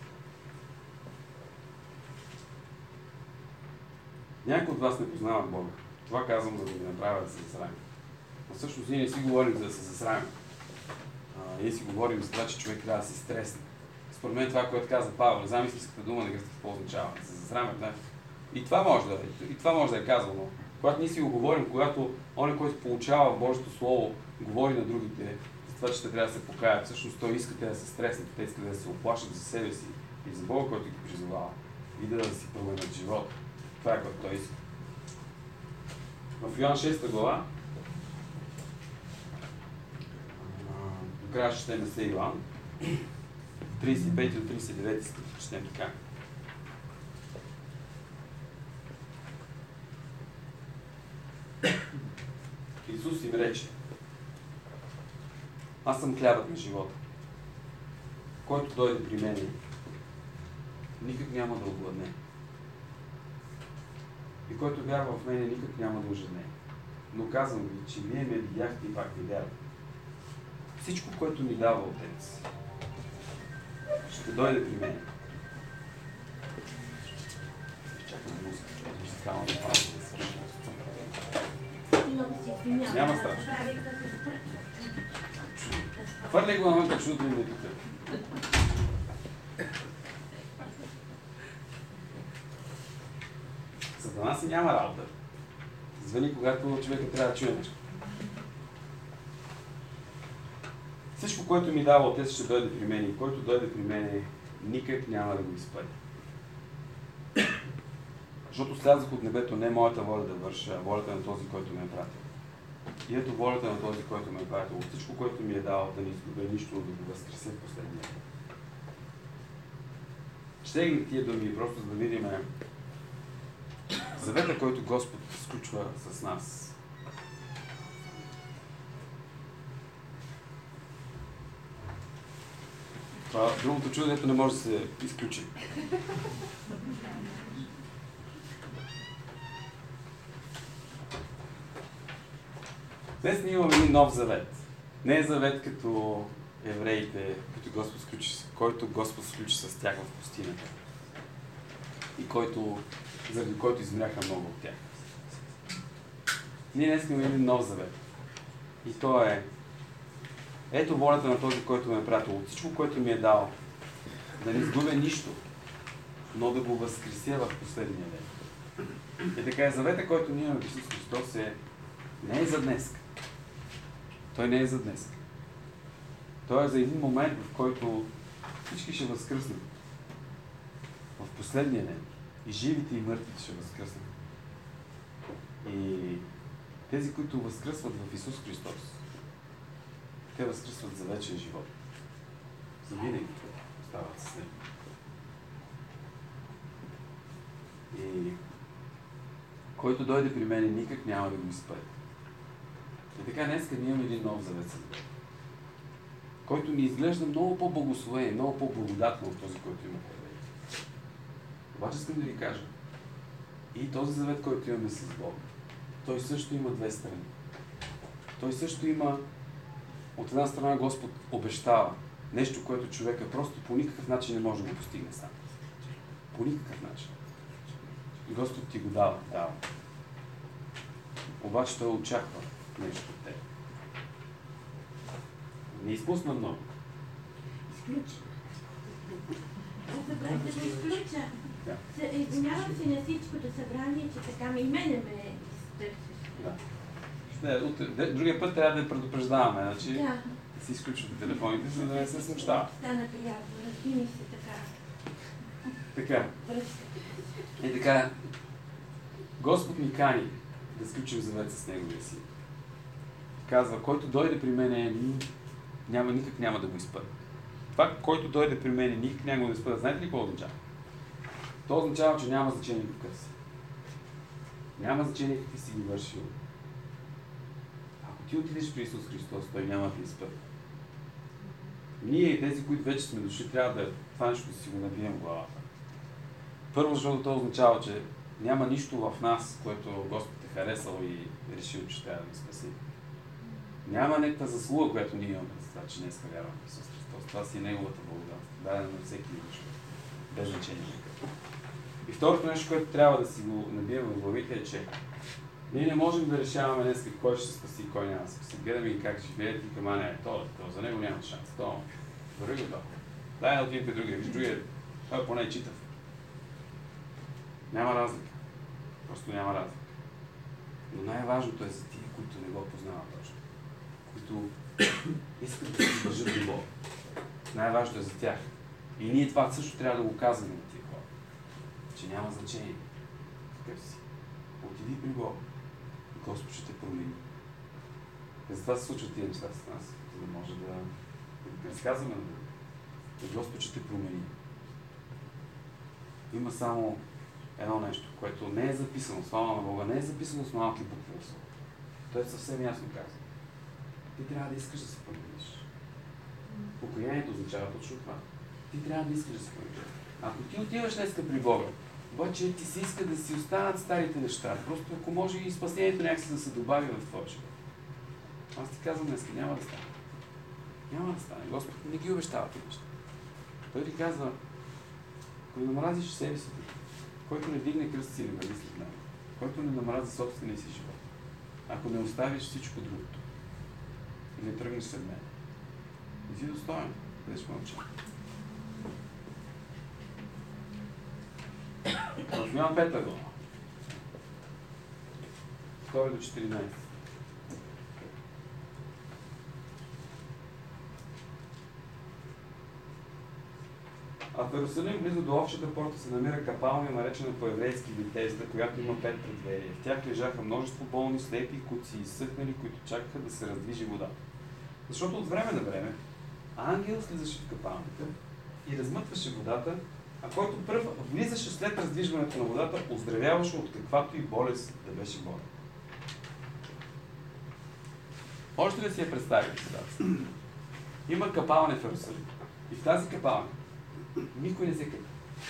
Някой от вас не познават Бога. Това казвам, за да ви направя да се засрамим. Но всъщност ние не си говорим за да се засрамим. А, ние си говорим за това, че човек трябва да се стресне. Според мен това, което каза Павел, не знам истинската дума, не гръста какво означава. Да се засрамят, да. И това може да е. И това може да е казано. Когато ние си го говорим, когато он, който получава Божието Слово, говори на другите, за това, че те трябва да се покаят, всъщност той иска те да се стреснат, те искат да се оплашат за себе си и за Бога, който ги призовава. И да, да си променят живота. Това е което той иска. В Йоан шеста глава, до края ще четем се Йоан, тридесет и пети до тридесет и девети стих, четем така. Исус Исус им рече: аз съм хлябът на живота. Който дойде при мене, никак няма да огладне. И който вярва в мене, никак няма да ожедне. Но казвам ви, че вие ме видяхте и пак не вярвате. Всичко, което ми дава Отец, ще дойде при мен. Чакаме музика, музикална пауза да свърши. Няма страшно. Хвърляй го навън, чудо ми е тук. Сатана си няма работа. Звъни, когато човека трябва да чуе нещо. Всичко, което ми дава Отец, ще дойде при мен и който дойде при мен, никак няма да го изпъди. Защото слязах от небето не моята воля да върша, а волята на този, който ме е пратил. И ето волята на този, който ме е пратил. От всичко, което ми е дал, да не изгубя нищо, да го възкреся в последния ден. Четем тия думи, просто за да видим завета, който Господ сключва с нас. Това другото чудо, дето не може да се изключи. Днес ние имаме един нов завет. Не е завет като евреите, който Господ сключи, който Господ сключи с тях в пустинята. И който, заради който измряха много от тях. Ние днес имаме един нов завет. И то е: ето волята на този, който ме е пратил. От всичко, което ми е дал, да не изгубя нищо, но да го възкреся в последния ден. И така е, завета, който ние имаме в Исус Христос, е не е за днес. Той не е за днес. Той е за един момент, в който всички ще възкръснат. В последния ден. И живите, и мъртвите ще възкръснат. И тези, които възкръсват в Исус Христос, те възкръсват за вечен живот. За винаги остават с Него. И който дойде при мен, никак няма да го изпъди. И така, днеска ние имаме един нов завет с Него, който ни изглежда много по-благословен, много по-благодатно от този, който има преди. Обаче искам да ви кажа, и този завет, който имаме с Бог, той също има две страни. Той също има, от една страна, Господ обещава нещо, което човека просто по никакъв начин не може да го постигне сам. По никакъв начин. И Господ ти го дава, дава. Обаче той очаква нещо от теб. Не изпусна много. Изключи. Аз забрах да го изключа. Да. Извинявам се на всичкото събрание, че така ме и мене ме изтърсиш. Да. Не, другия път трябва да я предупреждаваме, значи Да. да си изключвате телефоните, за да не се смущава. Стана приятно, разби ми се така. Така. Връзка. И така, Господ ни кани да сключим завет с Неговия Син. Казва, който дойде при мене, няма, никак няма да го изпъди. Това, който дойде при мене, никак няма да го изпъди. Знаете ли какво означава? То означава, че няма значение какъв си. Няма значение какви си ги вършил. Ако ти отидеш при Исус Христос, Той няма да изпъди. Ние и тези, които вече сме дошли, трябва да това нещо да си го набием в главата. Първо, защото то означава, че няма нищо в нас, което Господ е харесал и е решил, че трябва да ни спаси. Няма някаква заслуга, която ние имаме за това, че днес вярваме в Исус Христос. Това си е Неговата благодат, дадена на всеки човек, без значение. И второто нещо, което трябва да си го набием в главите, е, че ние не можем да решаваме днес кой ще се спаси и кой няма да се спаси. Гледаме ги как живеят и към не, то, то, за него няма шанс. То, върви го то. Дай да отидем при другия. Виж другия, той поне е читав. Няма разлика. Просто няма разлика. Но най-важното е за тия, които не го познават точно. Които искат да се държат до Бога. Най-важното е за тях. И ние това също трябва да го казваме на тия хора. Че няма значение. Какъв си. Отиди при Бога. И Господ ще те промени. И затова се случват тия неща с нас. За да може да, да разказваме на Бога. И Господ ще те промени. Има само едно нещо, което не е записано, слава на Бога, не е записано с малки букви в Словото. Той е съвсем ясно казва. Ти трябва да искаш да се промениш. Покаянието означава точно това. Ти трябва да искаш да се промениш. Ако ти отиваш днеска при Бога, обаче ти си иска да си останат старите неща, просто ако може и спасението някакси да се добави в твоя живот. Аз ти казвам днеска, няма да стане. Няма да стане. Господ не ги обещава тези неща. Той ти казва, ако не намразиш себе си, който не дигне кръст си, не бъде след мен, който не намрази собствения си живот, ако не оставиш всичко другото и не тръгнеш след мен, не си достоен, бъдеш мълчан. В Йоан пета глава, втори до четиринайсет. А в Иерусалим, близо до общата порта, се намира капалня, наречена по-еврейски Витезда, която има пет предверия. В тях лежаха множество болни, слепи, куци и изсъхнали, които чакаха да се раздвижи водата. Защото от време на време ангел слизаше в капалнята и размътваше водата, а който пръв влизаше след раздвижването на водата, оздравяваше от каквато и болест да беше болен. Можете ли си я представите ситуация? Има капалня в Иерусалим. И в тази капалня никой не се къпе.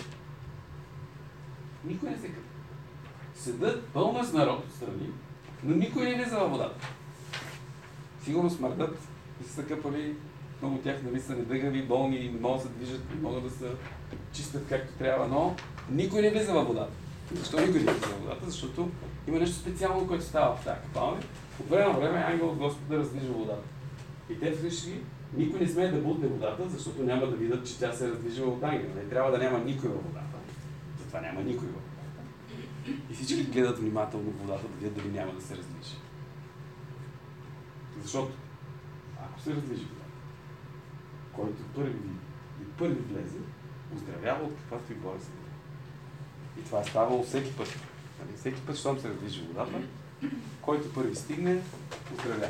Никой не се къпе. Седат пълна с народ отстрани, но никой не влиза във водата. Сигурно смърдат и са къпали, много от тях нали са недъгави, болни и не могат да се движат, не могат да се чистят както трябва, но никой не влиза във водата. Защо никой не влиза във водата? Защото има нещо специално, което става в тази капалня. От време на време ангел от Господа раздвижва водата. И те вкъщи никой не смее да бутне водата, защото няма да видят, че тя се раздвижва от ангела. Не трябва да няма никой във водата. Затова няма никой във водата. И всички гледат внимателно водата, да видят дали няма да се раздвижи. Защото, ако се раздвижи водата, който първи и първи влезе, оздравява от каквато и болест. И това е ставало всеки път. Всеки път, щом се раздвижи водата, който първи стигне, оздравява.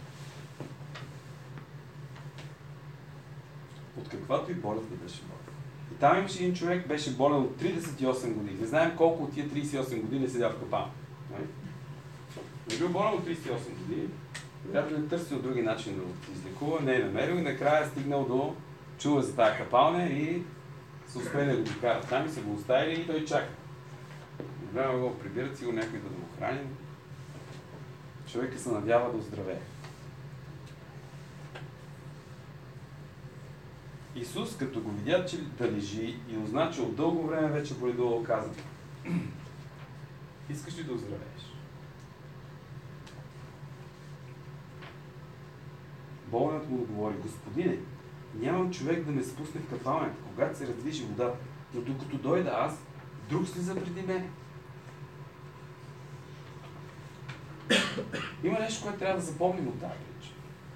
От каквато и болест да беше болен. И там имаше един човек, беше болен от тридесет и осем години. Не знаем колко от тия тридесет и осем години е седял в капалня. Не е бил болен от тридесет и осем години, вероятно е търсил други начини да излекува, не е намерил и накрая е стигнал до чува за тази капалня и са успели да го докарат там и са го оставили и той чака. Време го прибират, сигурно някой да го храни. Човекът се надява да оздравее. Исус, като го видя, че да лежи и узна, че от дълго време вече боледувал, каза: искаш ли да оздравееш? Болният му отговори: Господине, нямам човек да ме спусне в капалнята, когато се раздвижи водата, но докато дойда аз, друг слиза преди мен. Има нещо, което трябва да запомним от тази притча.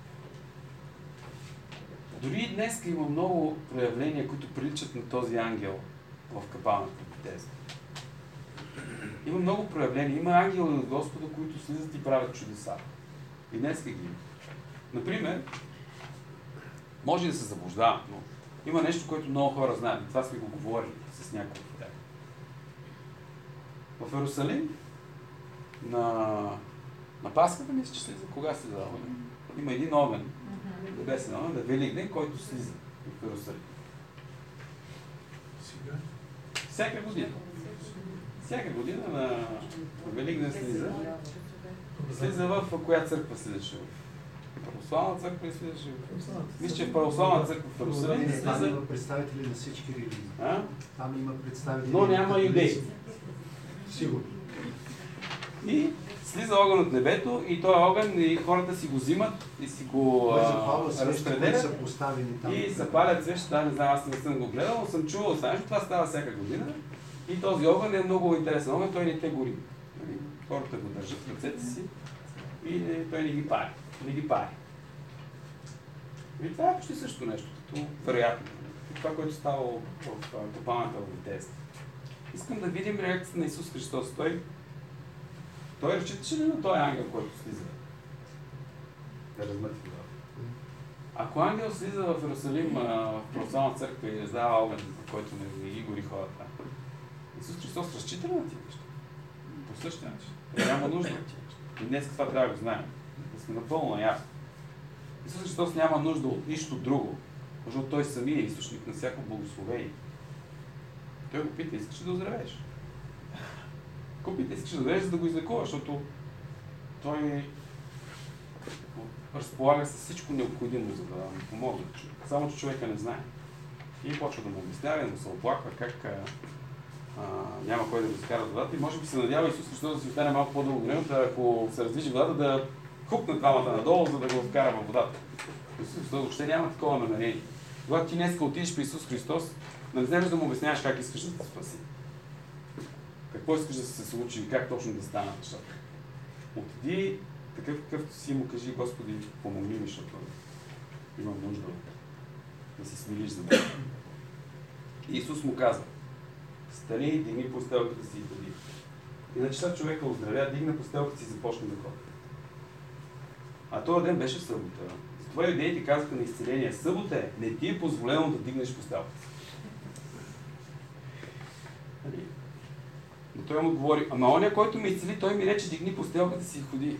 Дори и днес има много проявления, които приличат на този ангел в капалната Витезда. Има много проявления. Има ангели от Господа, които слизат и правят чудеса. И днес ги има. Например, може да се заблуждавам, но има нещо, което много хора знаят. И това сме го говорили с някои от тях. В Иерусалим на, на Пасхата, мисля, че слиза. Кога слиза огън? Има един огън, небесен огън, на Великден, който слиза в Иерусалим. Всяка година. Всяка година на Великден слиза. Слиза в коя църква слизаше? В православна църква ли слизаше? Мисля, че в православна църква в Иерусалим слиза. Там има представители на всички религии. А? Там има представители. Но няма юдеи. Сигурно. И слиза огън от небето и този огън и хората си го взимат и си го разпределят и се палят свещи. Не знам, аз не съм го гледал, но съм чувал, знаеш, това става всяка година. И този огън е много интересен огън, той не те гори. Хората го държат в ръцете си и не, той не ги пари. Не ги пари. И това е почти също нещо, като вероятно. Това, което става в капалната Витезда. Искам да видим реакцията на Исус Христос. Той, той разчиташе ли на този ангел, който слиза? Да размъти това. Ако ангел слиза в Иерусалим, в православна църква и раздава огън, който не, не ги гори хората, Исус Христос разчита ли на тия неща? По по същия начин. Няма нужда. И днес това трябва да го знаем. Да сме напълно наясно. Исус Христос няма нужда от нищо друго, защото Той самия е източник на всяко благословение. Той го пита, искаш да оздравееш. Го пита, искаш да оздравееш, за да го излекуваш, защото Той разполага с всичко необходимо, за да му помогне. Само, че човека не знае. И почва да му обяснява, да му се оплаква как а, а, няма кой да го изкара водата. И може би се надява Исус Христос да си остане малко по-дълго време, да ако се раздвижи водата, да хукне двамата надолу, за да го вкара във водата. Исус Христос въобще няма такова намерение. Когато ти днеска отидеш при Исус Христос, не знаеш да му обясняваш как искаш да те спаси. Какво искаш да се случи и как точно да станат нещата. Отиди такъв какъвто си му кажи, Господи, помогни ми, защото имам нужда да се смириш за мен. И Исус му казва: стани, дигни постелката си и ходи. И начина човека оздравя, дигна постелката си и започна да ходи. А този ден беше събота. Затова юдеите казаха на изцеление: събота е, не ти е позволено да дигнеш постелката си. Но той му говори: ама оня, който ме изцели, той ми рече: дигни постелката си и ходи.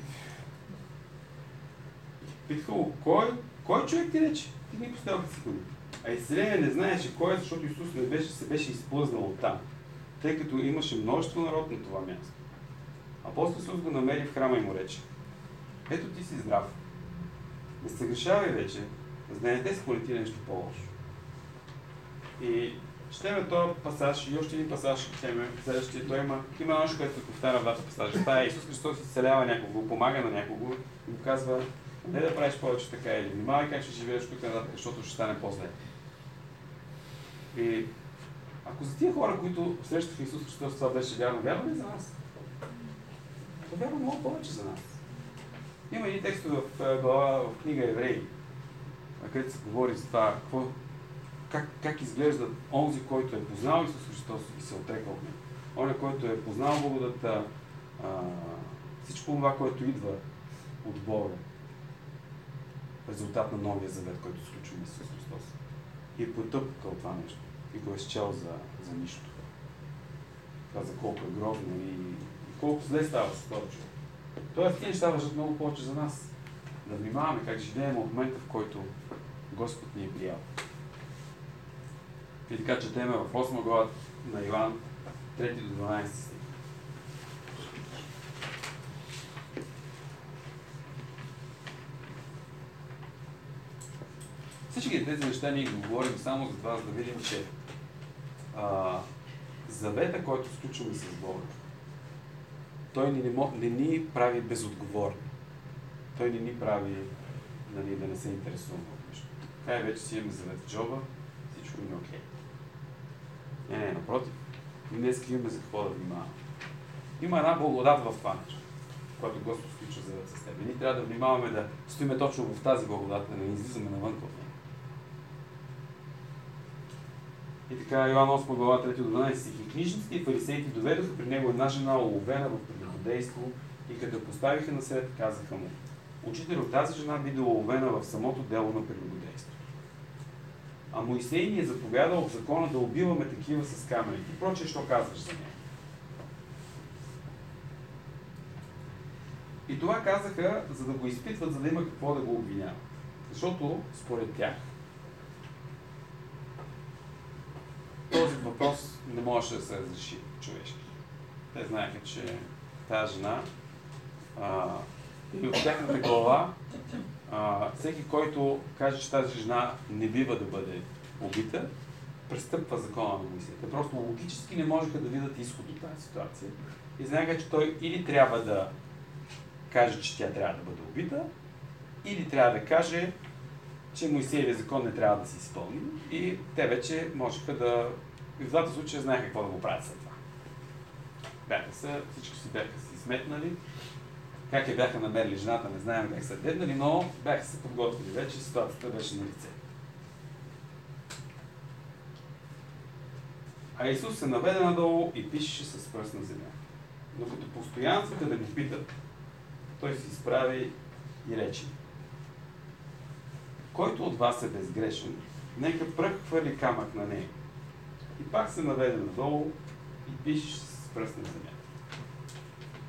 Питаха го: кой, кой човек ти рече? Дигни постелката си и ходи. А изцеление не знаеше кой е, защото Исус не беше, се беше изплъзнал оттам, тъй като имаше множество народ на това място. А после Исус го намери в храма и му рече: ето ти си здрав. Не съгрешавай вече, за да не те сполети нещо по-лошо. И четеме този пасаж и още един пасаж четеме. Следващия той има, има нещо, което се повтаря в двата пасажа. Това е: Исус Христос изцелява някого, помага на някого и му казва: не да правиш повече така, или внимавай как ще живееш тук нататък, защото ще стане по-зле. И ако за тия хора, които срещаха Исус Христос, това беше вярно, вярно ли за нас? Това вярно много повече за нас. Има един текст в глава, в книга Евреи, където се говори за това, какво, как, как изглежда онзи, който е познал Исус Христос и се отрекал от него. Оня, който е познал благодата, всичко това, което идва от Бога, резултат на новия завет, който сключва Исус Христос. И е потъпкал това нещо. И го е счел за, за нищо. Каза колко е грозно и, и колко зле става с този човек. Тоест, тези неща важат много повече за нас. Да внимаваме как живеем от момента, в който Господ ни е приял. И така четеме в осма глава на Йоан, трети до дванадесети стих. Всички тези неща ние ги говорим само за това, за да видим, че а, завета, който сключваме с Бога, той не, не, не ни прави безотговорни. Той не ни прави, нали, да не се интересуваме от нещо. Така е, вече си имаме завет в джоба, всичко ни е окей. Не, не, напротив. Днес имаме за какво да внимаваме. Има една благодат в това нещо, когато Господ сключва завет с теб. Ние трябва да внимаваме да стоиме точно в тази благодат, да не излизаме навън от нея. И така, Йоан осма глава, трети до дванадесети стих. И книжниците и фарисеите доведоха при него една жена, уловена в прелюбодейство, и като я поставиха насред, казаха му: учител, тази жена биде уловена в самото дело на прелюбодейство. А Моисей ни е заповядал в закона да убиваме такива с камъните. И прочее, що казваш за нея? И това казаха, за да го изпитват, за да има какво да го обвиняват. Защото, според тях, този въпрос не можеше да се разреши човешки. Те знаеха, че тази жена а, и от тяхната глава, а, всеки, който каже, че тази жена не бива да бъде убита, престъпва закона на Моисей. Те просто логически не можеха да видят изход от тази ситуация. И знаеха, че той или трябва да каже, че тя трябва да бъде убита, или трябва да каже, че Моисеевия закон не трябва да се изпълни. И те вече можеха да... И в двата случая знаеха какво да го правят след това. Бяха се, всички си бяха си сметнали. Как я бяха намерили жената, не знаем как са деднали, но бяха се подготвили вече, ситуацията беше на лице. А Исус се наведе надолу и пишеше с пръст на земя. Но като постоянстваха да го питат, той се изправи и рече: който от вас е безгрешен, нека пръх хвърли камък на нея. И пак се наведе надолу и пише с пръст на земя.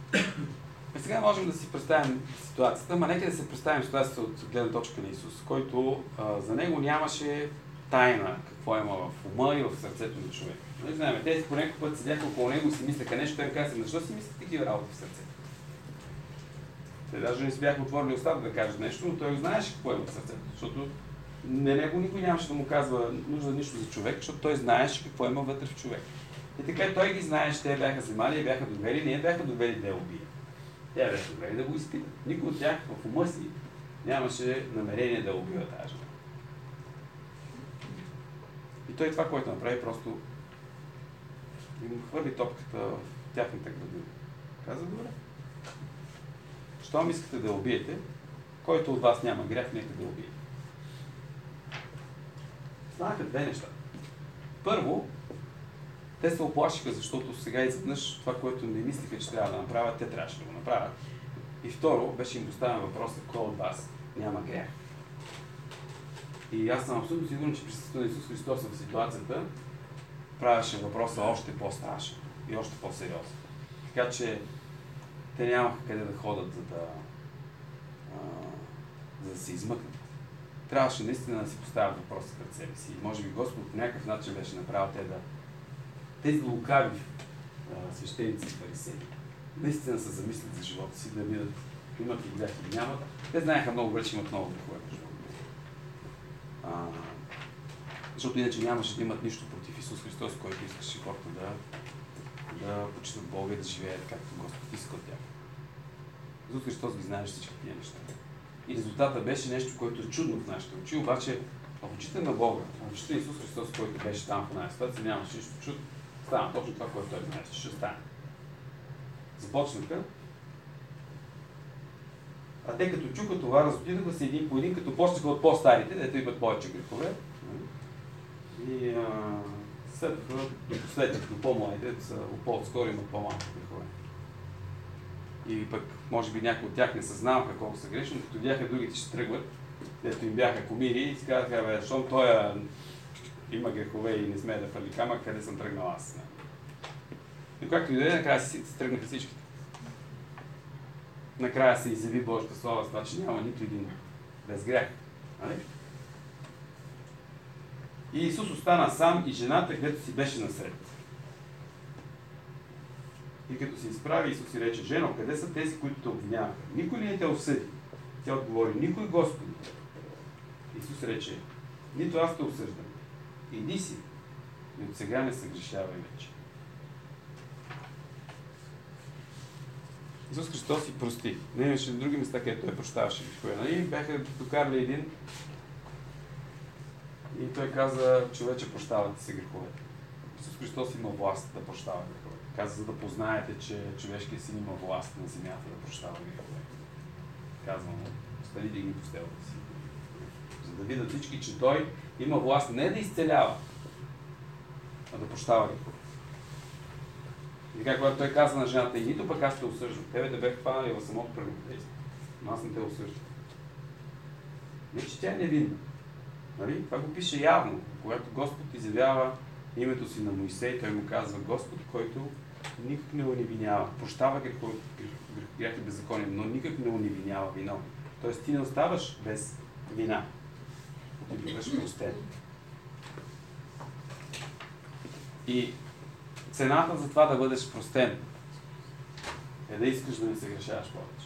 И сега можем да си представим ситуацията, ама нека да се представим ситуацията от гледна точка на Исус, който а, за него нямаше тайна какво има в ума и в сърцето на човек. Не знаем, тези по някакъв път седяха около него и си мислеха нещо, той каза, защо си мислят такива работи в сърцето? Те даже не си бяха отворили устата да кажат нещо, но той знаеше какво има в сърцето, защото на него никой нямаше да му казва нужда нищо за човек, защото той знаеше какво има вътре в човек. И така той ги знаеше, те бяха вземали и бяха довели, не бяха довели да я убият. Те бяха довели да го изпитат. Никой от тях в ума си нямаше намерение да убива тази жена. И той това, което направи, просто им хвърли топката в тяхната градина. Каза, добре. Щом искате да я убиете, който от вас няма грях, нека да я убие. Станаха две неща. Първо, те се оплашиха, защото сега изведнъж това, което не мислиха, че трябва да направят, те трябваше да го направят. И второ, беше им поставен въпросът, кой от вас няма грях. И аз съм абсолютно сигурен, че присъствието на Исус Христос в ситуацията правеше въпроса още по-страшен и още по-сериозен. Така че те нямаха къде да ходят, за да, а, за да се измъкнат. Трябваше наистина да си поставят въпроса пред себе си. И може би Господ по някакъв начин беше направил те да тези лукави свещеници и фарисеи наистина се замислят за живота си, да видят имат ли грях или нямат. Те знаеха много добре, че имат много грехове. А, защото иначе нямаше да имат нищо против Исус Христос, който искаше хората да, да почитат Бога и да живеят както Господ иска от тях. Исус Христос ги знаеше всички тия неща. И резултата беше нещо, което е чудно в нашите очи, обаче в очите на Бога, в очите на Исус Христос, който беше там в тази ситуация, нямаше нищо чудо. Стана точно това, което той знаеше, ще стане. Започнаха. А те като чуха това, разотидаха се един по един, като почнаха от по-старите, дето имат повече грехове. И а, следваха до последните, до по-младите, дето са по-отскоро имат по-малко грехове. И пък, може би някои от тях не съзнаваха колко са грешни, но като видяха другите ще тръгват, дето им бяха комири и си казаха, бе, защото той има грехове и не смее да фърли камък, къде съм тръгнал аз. Но както и да е, накрая си тръгнаха всичките. Накрая се изяви Божията слава с това, че няма нито един без грях. Нали? И Исус остана сам и жената, където си беше насред. И като се изправи, Исус си рече, жено, къде са тези, които те обвиняваха? Никой ли не те осъди? Тя отговори, никой, Господи. Исус рече, нито аз те осъждам. Иди си, и от сега не съгрешавай вече. Исус Христос си прости. Не имаше други места, където той прощаваше грехове. Нали? Бяха докарали един и той каза, човече, прощавате се греховете. Исус Христос има власт да прощава грехове. Каза, за да познаете, че човешкият син има власт на земята да прощава грехове. Казвам му, стани да ги по стелата си. За да видят всички, че той има власт не да изцелява, а да прощава грехове. И така, когато той казва на жената, и нито пък аз те осъждам. Тебе да бях хванали в самото прелюбодействие. Но аз не те осъждам. Не, че тя е невинна. Нали? Това го пише явно. Когато Господ изявява името си на Моисей, той му казва Господ, който никак не уневинява. Прощава грях и беззаконие, но никак не уневинява вино. Тоест ти не оставаш без вина. Ти бъдеш простен. И цената за това да бъдеш простен е да искаш да не се грешаваш повече.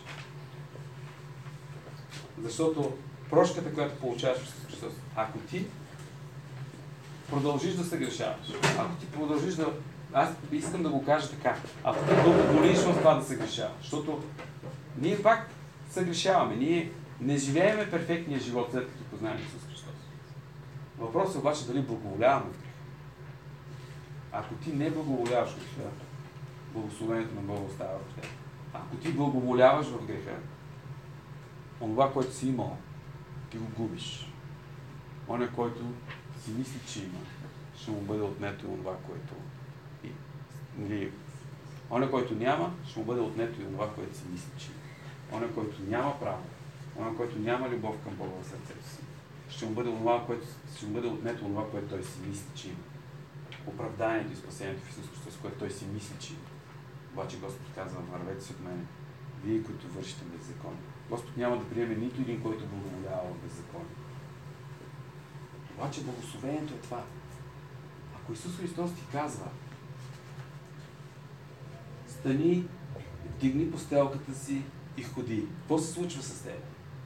Защото прошката, която получаваш в Христос, ако ти продължиш да се грешаваш, ако ти продължиш да... Аз искам да го кажа така. Ако ти долиш в това да се грешаваш, защото ние пак се грешаваме. Ние не живееме перфектния живот, след като познаем Исус Христос. Въпросът е обаче дали благоволяваме в греха. Ако ти не благоволяваш в греха, благословението на Бога остава в теб. Ако ти благоволяваш в греха, онова, което си имал, ти го губиш. Оня, който си мисли, че има, ще му бъде отнето и онова, което и, нали, оня, който няма, ще му бъде отнето и онова, което си мисли, че има. Оня, който няма право, оня, който няма любов към Бога в сърцето си, ще му бъде онова, което, ще му бъде отнето онова, което той си мисли, че има. Оправданието и спасението в Исус Христос, което той си мисли, че има. Обаче Господ казва, вървете се от мене, вие, които вършите беззаконие. Господ няма да приеме нито един, който благоволява от беззаконие. Обаче благословението е това. Ако Исус Христос ти казва, стани, вдигни постелката си и ходи, какво се случва с теб?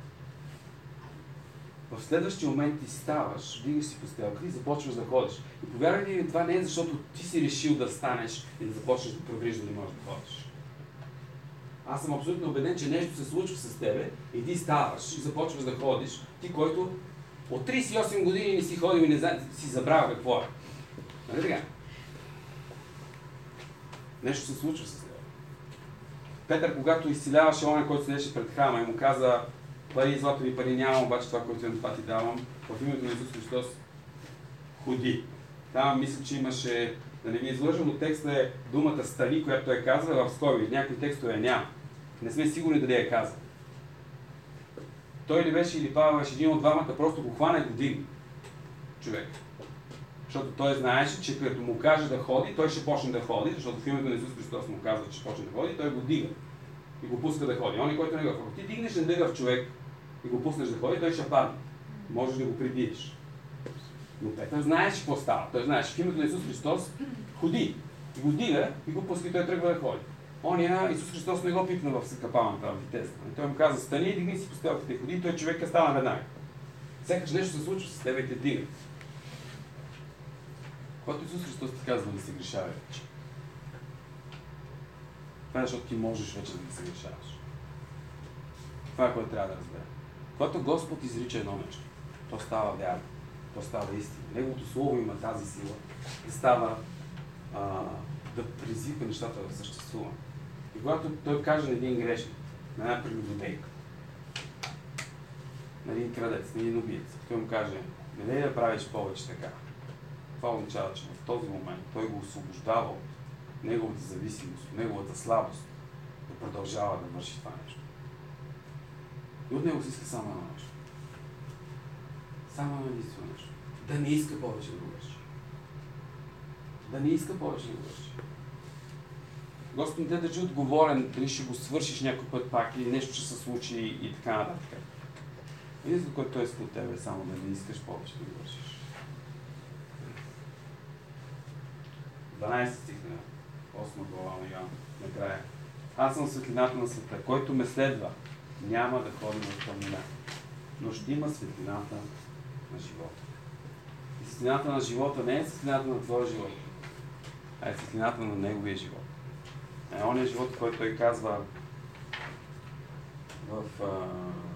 В следващия момент ти ставаш, вдигаш си постелка и започваш да ходиш. И повярвай ли, това не е защото ти си решил да станеш и да започнеш да провериш дали можеш да ходиш. Аз съм абсолютно убеден, че нещо се случва с тебе и ти ставаш и започваш да ходиш. Ти, който от трийсет и осем години не си ходил и не знае, си забравя какво е. Нали така? Нещо се случва с теб. Петър, когато изцеляваше оня, който седеше пред храма и му каза, пари и злато и пари нямам, обаче това, което имам, това ти давам, в името на Исус Христос ходи. Там мисля, че имаше, да не ви излъжа, но текста е думата стани, която той казва в скоби. Някои текстове няма. Не сме сигурни дали я казва. Той ли беше или Павел беше един от двамата, просто го хвана и го дигна. Човек. Защото той знаеше, че като му каже да ходи, той ще почне да ходи, защото в името на Исус Христос му казва, че ще почне да ходи, той го дига и го пуска да ходи. Он, който не го ходи. Ти дигнеш недъгъв човек и го пуснеш да ходи, той ще падне. Можеш да го прибиеш. Но Петър знаеш какво става. Той знаеш, в името на Исус Христос ходи. И го дига и го пуска и той тръгва да ходи. Оня Исус Христос не го пипна в капалната в Витеза. Той му каза, стани, дигни си постелката и ходи, и той човека стана веднага. Сякаш нещо се случва с тебе и те дига. Когато Исус Христос ти казва да се грешава вече. Това е, защото ти можеш вече да не се грешаваш. Това е, което трябва да разберем. Когато Господ изрича едно нещо, то става вярно, то става истина. Неговото Слово има тази сила да става, а, да призвика нещата да съществуват. И когато той каже на един грешник, на една прелюбодейка, на един крадец, на един убиец, той му каже, не дай да правиш повече така. Това означава, че в този момент той го освобождава от неговата зависимост, от неговата слабост, да продължава да върши това нещо. И от него се иска само едно нещо. Само едно единствено нещо. Да не иска повече да го върши. Да не иска повече да го върши. Господ не те държи отговорен, дали ще го свършиш някой път пак или нещо ще се случи и така нататък. Единството, което той иска от тебе е само да не искаш повече да го вършиш. дванайсети стих на осма глава на Йоан, накрая. Аз съм светлината на света, който ме следва, няма да ходи в тъмнина, но ще има светлината на живота. И светлината на живота не е светлината на твоя живот, а е светлината на неговия живот. Е ония живот, който той казва в а...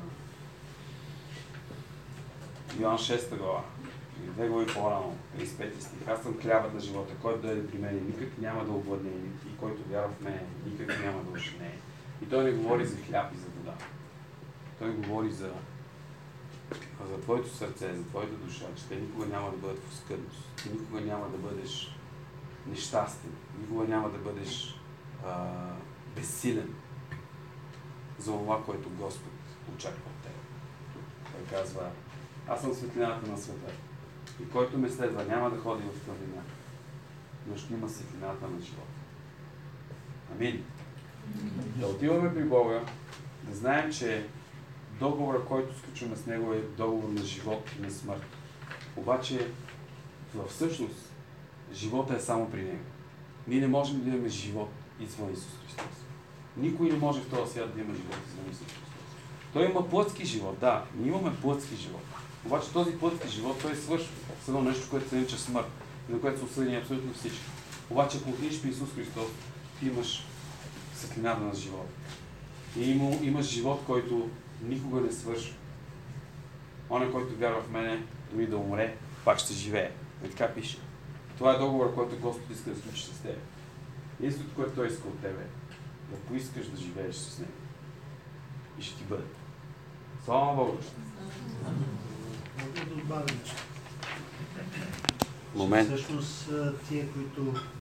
Йоан шеста глава, две глави по-рано, трийсет и пети стих. Аз съм хлябът на живота, който дойде при мен, никак няма да обладне, и който вярва в мен, никак няма да ушенее. И той не говори за хляб и за вода. Той говори за, за твоето сърце, за твоята душа, че те никога няма да бъдат в оскъдност, ти никога няма да бъдеш нещастен, никога няма да бъдеш а, безсилен за това, което Господ очаква от теб. Той казва, аз съм светлината на света. И който ме следва, няма да ходи в тъмнина, но ще има светлината на живота. Амин. Да отиваме при Бога, да знаем, че договора, който сключваме с Него, е договор на живот и на смърт. Обаче, във всъщност, живота е само при Него. Ние не можем да имаме живот извън Исус Христос. Никой не може в този свят да има живот извън Исус Христос. Той има плътски живот, да, ние имаме плътски живот. Обаче този плътски живот, той свършва с едно нещо, което се нарича смърт, за което са осъдени абсолютно всички. Обаче, ако отидеш при Исус Христос, ти имаш светлината на живота. И има, имаш живот, който никога не свършва. Оня, който вярва в мене, дори да умре, пак ще живее. И така пише. Това е договор, който Господ иска да сключи с теб. Единството, което Той иска от тебе, да поискаш да живееш с Него. И ще ти бъде. Слава на Бога! Мога да добавя нещо. Момент. Всъщност, тия, които